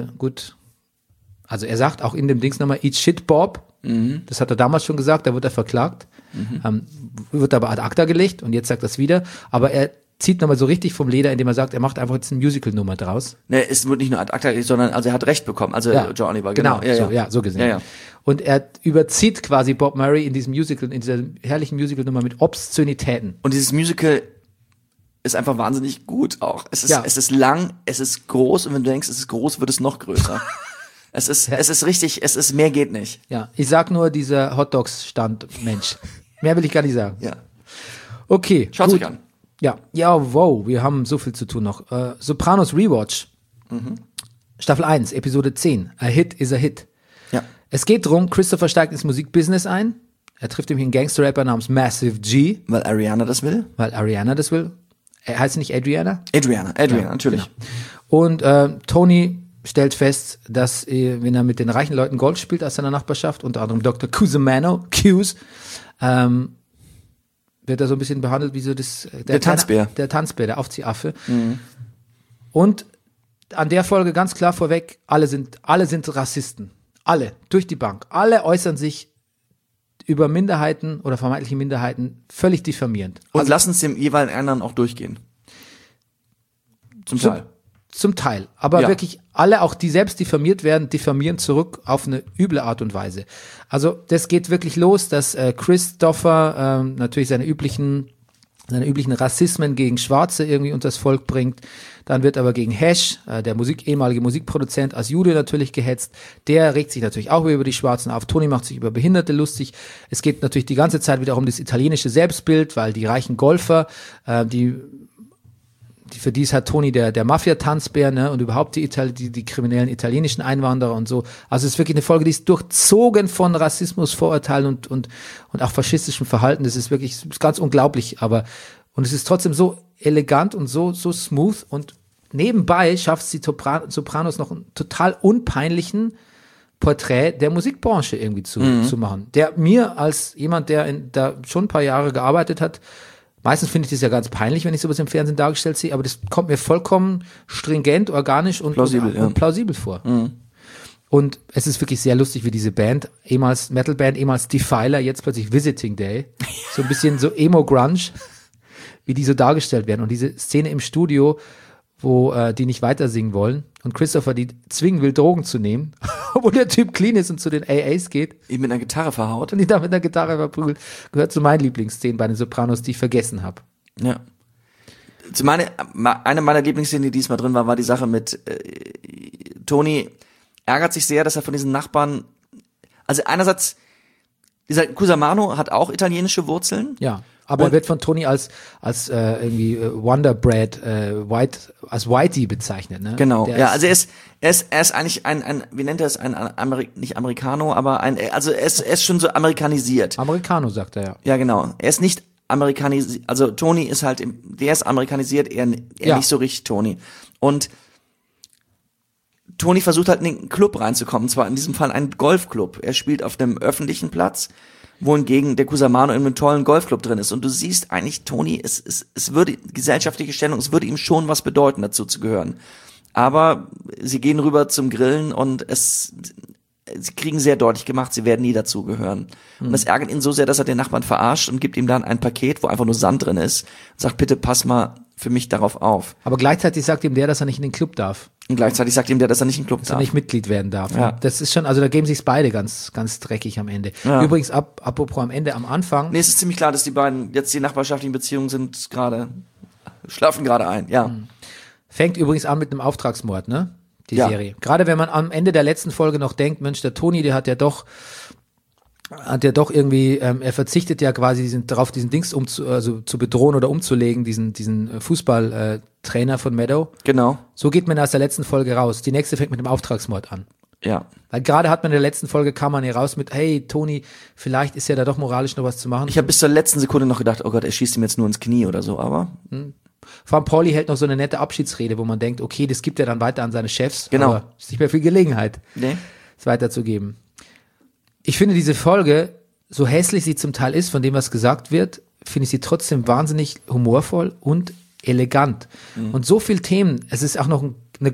B: also er sagt auch in dem Dings nochmal, eat shit, Bob. Das hat er damals schon gesagt, da wird er verklagt. Wird aber ad acta gelegt und jetzt sagt er es wieder. Aber er zieht nochmal so richtig vom Leder, indem er sagt, er macht einfach jetzt eine Musical-Nummer draus.
A: Ne, es wird nicht nur ad acta gelegt, sondern also er hat Recht bekommen. Also John Oliver, genau.
B: So gesehen.
A: Ja, ja.
B: Und er überzieht quasi Bob Murray in diesem Musical, in dieser herrlichen Musical-Nummer mit Obszönitäten.
A: Und dieses Musical ist einfach wahnsinnig gut auch. Es ist lang, es ist groß, und wenn du denkst, es ist groß, wird es noch größer. Es ist richtig, mehr geht nicht.
B: Ja, ich sag nur dieser Hotdogs-Stand-Mensch. Mehr will ich gar nicht sagen.
A: Ja.
B: Okay,
A: Schaut's
B: gut.
A: euch an.
B: Ja, wow, wir haben so viel zu tun noch. Sopranos Rewatch. Staffel 1, Episode 10. A Hit is a Hit.
A: Ja.
B: Es geht drum, Christopher steigt ins Musikbusiness ein. Er trifft nämlich einen Gangster-Rapper namens Massive G,
A: Weil Ariana das will?
B: weil Ariana das will. Er heißt nicht Adriana?
A: Adriana, natürlich.
B: Genau. Und Tony stellt fest, dass wenn er mit den reichen Leuten Golf spielt aus seiner Nachbarschaft, unter anderem Dr. Cusimano, Cuse, wird er so ein bisschen behandelt wie so der
A: Tanzbär.
B: Der Tanzbär, der Aufziehaffe. Und an der Folge ganz klar vorweg, alle sind Rassisten. Alle, durch die Bank. Alle äußern sich über Minderheiten oder vermeintliche Minderheiten völlig diffamierend.
A: Und lassen es dem jeweiligen anderen auch durchgehen. Zum Teil.
B: Zum Teil. Aber
A: Ja.
B: wirklich alle, auch die selbst diffamiert werden, diffamieren zurück auf eine üble Art und Weise. Also das geht wirklich los, dass Christopher natürlich seine üblichen seine üblichen Rassismen gegen Schwarze irgendwie unters Volk bringt. Dann wird aber gegen Hesh, der ehemalige Musikproduzent, als Jude natürlich gehetzt. Der regt sich natürlich auch über die Schwarzen auf. Tony macht sich über Behinderte lustig. Es geht natürlich die ganze Zeit wieder um das italienische Selbstbild, weil die reichen Golfer, für die ist halt Tony der Mafia-Tanzbär, ne, und überhaupt die kriminellen italienischen Einwanderer und so. Also es ist wirklich eine Folge, die ist durchzogen von Rassismus, Vorurteilen und auch faschistischem Verhalten. Das ist wirklich ganz unglaublich, und es ist trotzdem so elegant und so smooth, und nebenbei schafft es die Sopranos noch einen total unpeinlichen Porträt der Musikbranche irgendwie zu machen. Der mir als jemand, der da schon ein paar Jahre gearbeitet hat, meistens finde ich das ja ganz peinlich, wenn ich sowas im Fernsehen dargestellt sehe, aber das kommt mir vollkommen stringent, organisch und plausibel vor. Und es ist wirklich sehr lustig, wie diese Band, ehemals Metalband, ehemals Defiler, jetzt plötzlich Visiting Day, so ein bisschen so Emo-Grunge, wie die so dargestellt werden. Und diese Szene im Studio, wo die nicht weiter singen wollen und Christopher die zwingen will, Drogen zu nehmen, obwohl der Typ clean ist und zu den AAs geht.
A: Ihn mit einer Gitarre verhaut.
B: Und ihn da mit einer Gitarre verprügelt. Gehört zu meinen Lieblingsszenen bei den Sopranos, die ich vergessen habe.
A: Ja. Eine meiner Lieblingsszenen, die diesmal drin war die Sache mit Tony ärgert sich sehr, dass er von diesen Nachbarn, also einerseits, dieser Cusamano hat auch italienische Wurzeln.
B: Ja. Aber er wird von Tony als irgendwie Wonderbread als Whitey bezeichnet, ne?
A: Genau. Ja, also er ist eigentlich ein wie nennt er es, nicht Americano, aber er ist schon so amerikanisiert.
B: Americano, sagt er, ja.
A: Ja, genau. Er ist nicht amerikanisiert, also Tony ist halt, der ist amerikanisiert, er nicht so richtig Tony. Und Tony versucht halt in den Club reinzukommen, zwar in diesem Fall einen Golfclub. Er spielt auf einem öffentlichen Platz, wohingegen der Cusamano in einem tollen Golfclub drin ist. Und du siehst eigentlich, Tony, es würde, gesellschaftliche Stellung, es würde ihm schon was bedeuten, dazu zu gehören. Aber sie gehen rüber zum Grillen und sie kriegen sehr deutlich gemacht, sie werden nie dazugehören. Und das ärgert ihn so sehr, dass er den Nachbarn verarscht und gibt ihm dann ein Paket, wo einfach nur Sand drin ist und sagt, bitte pass mal für mich darauf auf.
B: Aber gleichzeitig sagt ihm der, dass er nicht in den Club darf.
A: Und gleichzeitig sagt ihm der, dass er nicht in den Club darf.
B: Dass er nicht Mitglied werden darf.
A: Ja.
B: Das ist schon, also da geben sich's beide ganz, ganz dreckig am Ende.
A: Ja.
B: Übrigens, apropos am Ende, am Anfang.
A: Nee, es ist ziemlich klar, dass die beiden jetzt die nachbarschaftlichen Beziehungen schlafen gerade ein, ja.
B: Fängt übrigens an mit einem Auftragsmord, ne? Die
A: Ja.
B: Serie. Gerade wenn man am Ende der letzten Folge noch denkt, Mensch, der Tony, der hat ja doch irgendwie, er verzichtet ja quasi darauf, diesen Dings zu bedrohen oder umzulegen, diesen Fußballtrainer von Meadow.
A: Genau.
B: So geht man aus der letzten Folge raus. Die nächste fängt mit dem Auftragsmord an.
A: Ja.
B: Weil gerade hat man in der letzten Folge, kam man hier raus mit, hey, Tony, vielleicht ist ja da doch moralisch noch was zu machen.
A: Ich habe bis zur letzten Sekunde noch gedacht, oh Gott, er schießt ihm jetzt nur ins Knie oder so, aber
B: Vor allem Pauli hält noch so eine nette Abschiedsrede, wo man denkt, okay, das gibt er dann weiter an seine Chefs.
A: Genau.
B: Aber es ist nicht mehr viel Gelegenheit,
A: nee.
B: es weiterzugeben. Ich finde diese Folge, so hässlich sie zum Teil ist, von dem, was gesagt wird, finde ich sie trotzdem wahnsinnig humorvoll und elegant. Und so viel Themen, es ist auch noch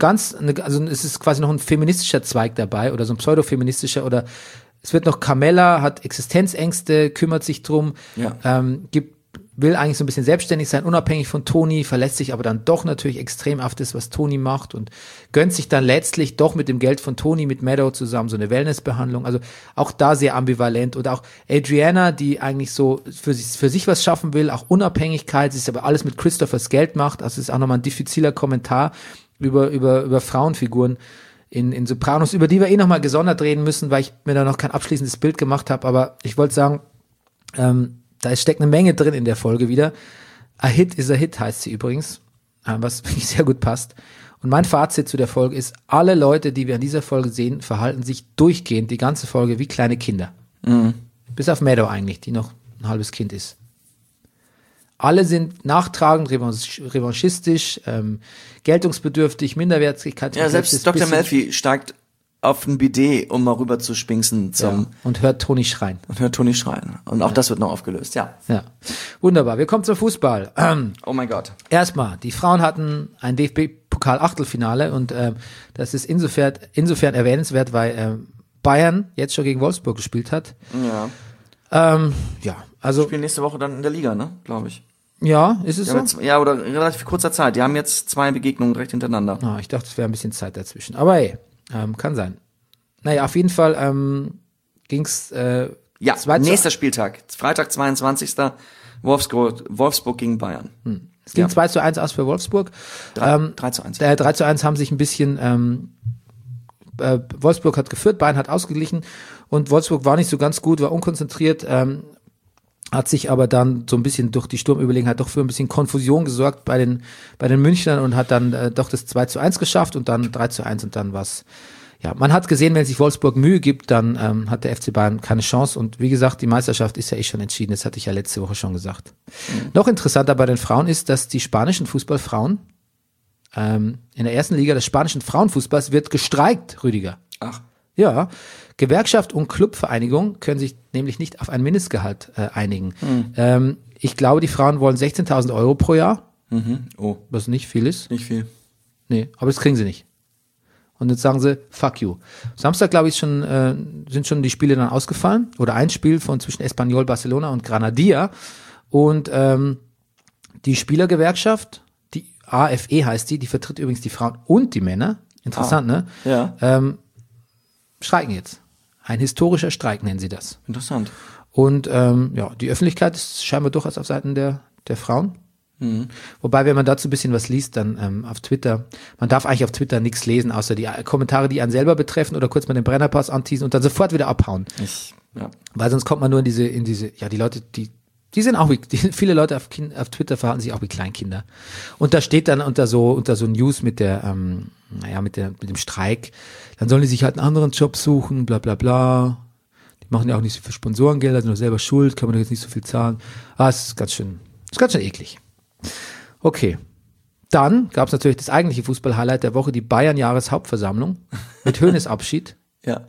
B: es ist quasi noch ein feministischer Zweig dabei oder so ein pseudofeministischer oder es wird noch Carmella, hat Existenzängste, kümmert sich drum,
A: Ja.
B: will eigentlich so ein bisschen selbstständig sein, unabhängig von Tony, verlässt sich aber dann doch natürlich extrem auf das, was Tony macht und gönnt sich dann letztlich doch mit dem Geld von Tony, mit Meadow zusammen so eine Wellnessbehandlung. Also auch da sehr ambivalent und auch Adriana, die eigentlich so für sich was schaffen will, auch Unabhängigkeit, sie ist aber alles mit Christophers Geld macht. Also es ist auch nochmal ein diffiziler Kommentar über Frauenfiguren in Sopranos, über die wir nochmal gesondert reden müssen, weil ich mir da noch kein abschließendes Bild gemacht habe, aber ich wollte sagen, da steckt eine Menge drin in der Folge wieder. A Hit is a Hit heißt sie übrigens, was wirklich sehr gut passt. Und mein Fazit zu der Folge ist, alle Leute, die wir an dieser Folge sehen, verhalten sich durchgehend die ganze Folge wie kleine Kinder. Bis auf Meadow eigentlich, die noch ein halbes Kind ist. Alle sind nachtragend, revanchistisch, geltungsbedürftig, Minderwertigkeit.
A: Ja, selbst Dr. Melfi steigt auf ein Bidet, um mal rüber zu spinksen
B: und hört Tony schreien.
A: Und auch das wird noch aufgelöst, ja.
B: Ja, wunderbar. Wir kommen zum Fußball.
A: Oh mein Gott.
B: Erstmal, die Frauen hatten ein DFB-Pokal-Achtelfinale und das ist insofern erwähnenswert, weil Bayern jetzt schon gegen Wolfsburg gespielt hat.
A: Ja.
B: Also
A: Spielen nächste Woche dann in der Liga, ne? Glaube ich.
B: ja, ist es so?
A: Oder in relativ kurzer Zeit. Die haben jetzt 2 Begegnungen direkt hintereinander.
B: Ich dachte, es wäre ein bisschen Zeit dazwischen. Aber hey, kann sein. Naja, auf jeden Fall ging's
A: Ja, nächster Spieltag. Freitag, 22. Wolfsburg gegen Bayern.
B: Es ging 2:1 aus für Wolfsburg.
A: 3:1.
B: 3:1 haben sich ein bisschen, Wolfsburg hat geführt, Bayern hat ausgeglichen und Wolfsburg war nicht so ganz gut, war unkonzentriert, hat sich aber dann so ein bisschen durch die Sturmüberlegenheit doch für ein bisschen Konfusion gesorgt bei den Münchnern und hat dann doch das 2:1 geschafft und dann 3:1 und dann was. Ja, man hat gesehen, wenn sich Wolfsburg Mühe gibt, dann hat der FC Bayern keine Chance und wie gesagt, die Meisterschaft ist ja eh schon entschieden, das hatte ich ja letzte Woche schon gesagt. Noch interessanter bei den Frauen ist, dass die spanischen Fußballfrauen in der ersten Liga des spanischen Frauenfußballs wird gestreikt, Rüdiger.
A: Ach.
B: Ja, Gewerkschaft und Clubvereinigung können sich nämlich nicht auf ein Mindestgehalt einigen. Ich glaube, die Frauen wollen 16.000 Euro pro Jahr,
A: Oh,
B: was nicht viel ist.
A: nicht viel.
B: Nee, aber das kriegen sie nicht. Und jetzt sagen sie, fuck you. Samstag, glaube ich, sind schon die Spiele dann ausgefallen. Oder ein Spiel von zwischen Espanyol, Barcelona und Granadilla. Und die Spielergewerkschaft, die AFE heißt die vertritt übrigens die Frauen und die Männer. Interessant, ne?
A: Ja,
B: Streiken jetzt. Ein historischer Streik nennen sie das.
A: interessant.
B: Und die Öffentlichkeit ist scheinbar durchaus auf Seiten der Frauen. Wobei, wenn man dazu ein bisschen was liest, dann auf Twitter, man darf eigentlich auf Twitter nichts lesen, außer die Kommentare, die einen selber betreffen oder kurz mal den Brennerpass anteasen und dann sofort wieder abhauen.
A: Ja.
B: Weil sonst kommt man nur in diese, die Leute, die sind auch viele Leute auf Twitter verhalten sich auch wie Kleinkinder. Und da steht dann unter so News mit mit dem Streik, dann sollen die sich halt einen anderen Job suchen, bla bla bla. Die machen ja auch nicht so viel Sponsorengelder, sind doch selber schuld, kann man doch jetzt nicht so viel zahlen. Es ist ganz schön eklig. Okay. Dann gab es natürlich das eigentliche Fußball-Highlight der Woche, die Bayern-Jahreshauptversammlung mit Hoeneß Abschied.
A: Ja.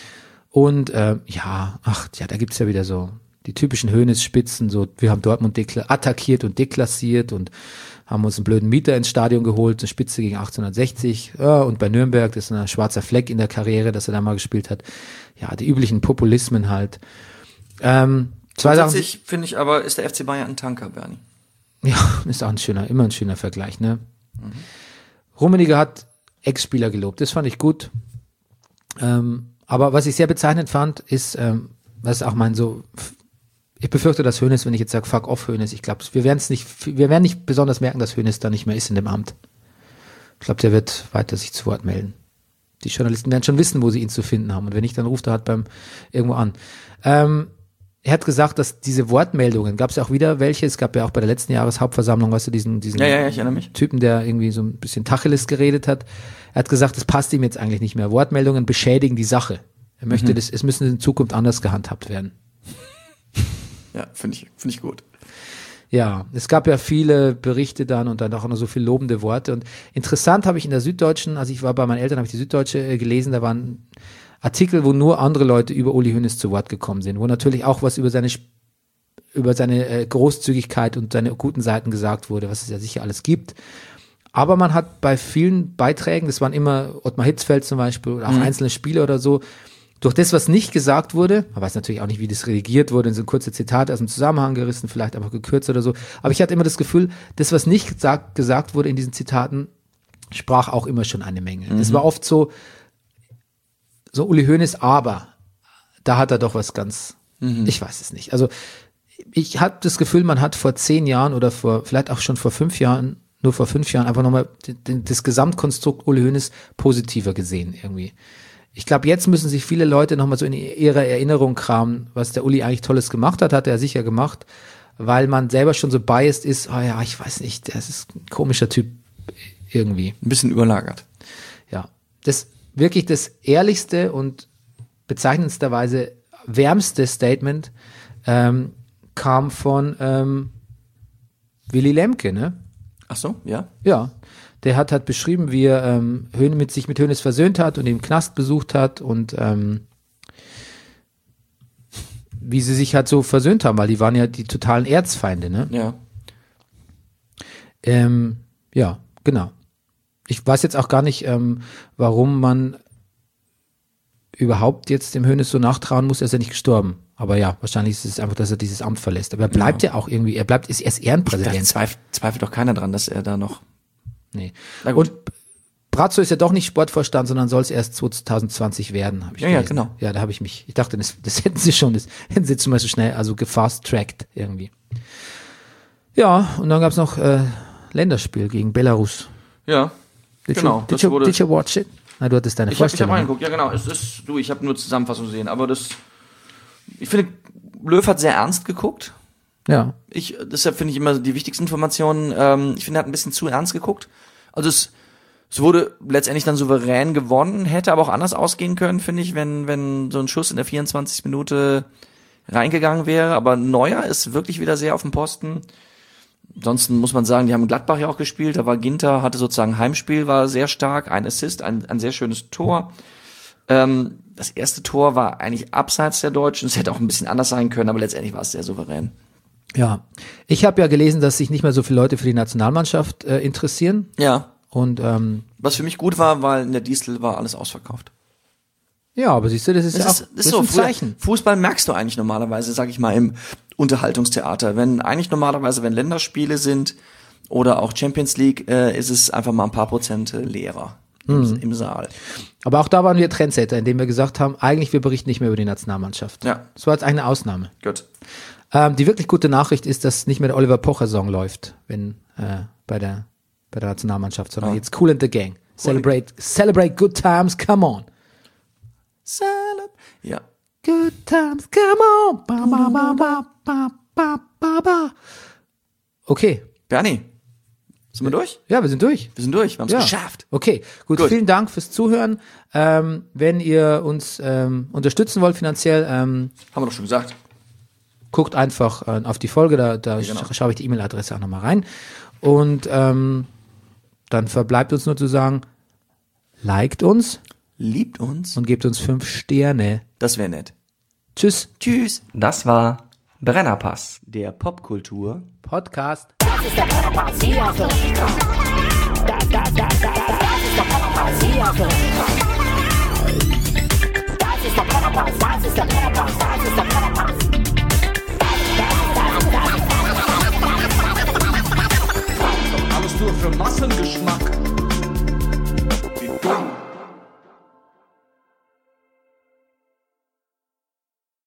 B: Und da gibt's ja wieder so die typischen Hoeneß-Spitzen, so wir haben Dortmund attackiert und deklassiert und haben uns einen blöden Mieter ins Stadion geholt, eine Spitze gegen 1860 und bei Nürnberg, das ist ein schwarzer Fleck in der Karriere, dass er da mal gespielt hat. Ja, die üblichen Populismen halt. Zwei Sachen.
A: Finde ich aber, ist der FC Bayern ein Tanker, Bernie.
B: Ja, ist auch immer ein schöner Vergleich, ne? Rummenigge hat Ex-Spieler gelobt, das fand ich gut. Aber was ich sehr bezeichnend fand, ist, was auch ich befürchte, dass Hoeneß, wenn ich jetzt sage, fuck off Hoeneß, ich glaube, wir werden nicht besonders merken, dass Hoeneß da nicht mehr ist in dem Amt. Ich glaube, der wird weiter sich zu Wort melden. Die Journalisten werden schon wissen, wo sie ihn zu finden haben. Und wenn nicht, dann ruft er halt irgendwo an. Er hat gesagt, dass diese Wortmeldungen, gab es ja auch wieder welche, es gab ja auch bei der letzten Jahreshauptversammlung, weißt du, diesen
A: Ja, ich erinnere mich.
B: Typen, der irgendwie so ein bisschen Tacheles geredet hat. Er hat gesagt, das passt ihm jetzt eigentlich nicht mehr. Wortmeldungen beschädigen die Sache. Er möchte es müssen in Zukunft anders gehandhabt werden.
A: Ja, finde ich gut.
B: Ja, es gab ja viele Berichte dann und dann auch noch so viele lobende Worte. Und interessant habe ich in der Süddeutschen, als ich war bei meinen Eltern, habe ich die Süddeutsche gelesen, da waren Artikel, wo nur andere Leute über Uli Hoeneß zu Wort gekommen sind, wo natürlich auch was über seine Großzügigkeit und seine guten Seiten gesagt wurde, was es ja sicher alles gibt. Aber man hat bei vielen Beiträgen, das waren immer Ottmar Hitzfeld zum Beispiel oder auch einzelne Spiele oder so, durch das, was nicht gesagt wurde, man weiß natürlich auch nicht, wie das redigiert wurde, in so kurze Zitate aus dem Zusammenhang gerissen, vielleicht einfach gekürzt oder so, aber ich hatte immer das Gefühl, das, was nicht gesagt wurde in diesen Zitaten, sprach auch immer schon eine Menge. Das war oft so Uli Hoeneß, aber da hat er doch was ganz, ich weiß es nicht. Also ich habe das Gefühl, man hat vor 10 Jahren oder vielleicht auch schon vor 5 Jahren, nur vor 5 Jahren einfach nochmal das Gesamtkonstrukt Uli Hoeneß positiver gesehen irgendwie. Ich glaube, jetzt müssen sich viele Leute nochmal so in ihrer Erinnerung kramen, was der Uli eigentlich Tolles gemacht hat er sicher gemacht, weil man selber schon so biased ist, ich weiß nicht, das ist ein komischer Typ irgendwie.
A: Ein bisschen überlagert.
B: Ja, das wirklich das ehrlichste und bezeichnendsterweise wärmste Statement kam von Willy Lemke, ne?
A: Ach so, ja?
B: Ja, der hat beschrieben, wie er sich mit Hoeneß versöhnt hat und ihn im Knast besucht hat und wie sie sich halt so versöhnt haben, weil die waren ja die totalen Erzfeinde, ne?
A: Ja.
B: Ja, genau. Ich weiß jetzt auch gar nicht, warum man überhaupt jetzt dem Hoeneß so nachtrauen muss, er ist ja nicht gestorben. Aber ja, wahrscheinlich ist es einfach, dass er dieses Amt verlässt. Aber er bleibt ja auch irgendwie, er ist Ehrenpräsident.
A: Da zweifelt doch keiner dran, dass er da noch...
B: Nee.
A: Na gut.
B: Und Brazzo ist ja doch nicht Sportvorstand, sondern soll es erst 2020 werden, habe ich gelesen.
A: Ja, genau.
B: Ja, da habe ich ich dachte, das hätten sie schon, das hätten sie zum Beispiel schnell, also gefast-tracked irgendwie. Ja, und dann gab's noch Länderspiel gegen Belarus.
A: Ja,
B: Did
A: genau.
B: you watch it? Na, du hattest deine
A: Ich hab
B: Vorstellung.
A: reingeguckt, ja genau. Ich habe nur Zusammenfassung gesehen, aber ich finde, Löw hat sehr ernst geguckt.
B: Ja.
A: Deshalb finde ich immer die wichtigsten Informationen, ich finde, er hat ein bisschen zu ernst geguckt. Also es wurde letztendlich dann souverän gewonnen, hätte aber auch anders ausgehen können, finde ich, wenn so ein Schuss in der 24. Minute reingegangen wäre. Aber Neuer ist wirklich wieder sehr auf dem Posten. Ansonsten muss man sagen, die haben in Gladbach ja auch gespielt, da war Ginter, hatte sozusagen Heimspiel, war sehr stark, ein Assist, ein sehr schönes Tor. Das erste Tor war eigentlich abseits der Deutschen, es hätte auch ein bisschen anders sein können, aber letztendlich war es sehr souverän.
B: Ja. Ich habe ja gelesen, dass sich nicht mehr so viele Leute für die Nationalmannschaft interessieren.
A: Ja.
B: Und
A: Was für mich gut war, weil in der Distel war alles ausverkauft.
B: ja, aber siehst du, das ist
A: so
B: ein Zeichen.
A: Fußball merkst du eigentlich normalerweise, sag ich mal, im Unterhaltungstheater. Wenn Länderspiele sind oder auch Champions League, ist es einfach mal ein paar Prozent leerer im Saal.
B: Aber auch da waren wir Trendsetter, indem wir gesagt haben, eigentlich wir berichten nicht mehr über die Nationalmannschaft.
A: Ja.
B: Das war jetzt eine Ausnahme.
A: Gut.
B: Die wirklich gute Nachricht ist, dass nicht mehr der Oliver Pocher-Song läuft, wenn bei der Nationalmannschaft, sondern jetzt Cool and the Gang. Celebrate good times, come on.
A: Ja.
B: Good times, come on. Ba, ba, ba, ba, ba, ba, ba, ba. Okay.
A: Bernie, sind wir durch?
B: Ja, wir sind durch.
A: Wir sind durch, wir haben es
B: Ja.
A: geschafft.
B: Okay, gut. Vielen Dank fürs Zuhören. Wenn ihr uns unterstützen wollt finanziell,
A: Haben wir doch schon gesagt.
B: guckt einfach auf die Folge, da
A: genau.
B: schreibe ich die E-Mail-Adresse auch nochmal rein. Und dann verbleibt uns nur zu sagen, liked uns
A: Liebt uns.
B: und gebt uns 5 Sterne.
A: Das wäre nett.
B: Tschüss.
A: Tschüss.
C: Das war Brennerpass.
A: Der Popkultur.
B: Podcast.
E: Das ist der Brennerpass, hier auf der Das ist der Brennerpass, hier auf der Das ist der Brennerpass, das ist der Brennerpass, das ist der Brennerpass.
D: Alles nur für Massengeschmack.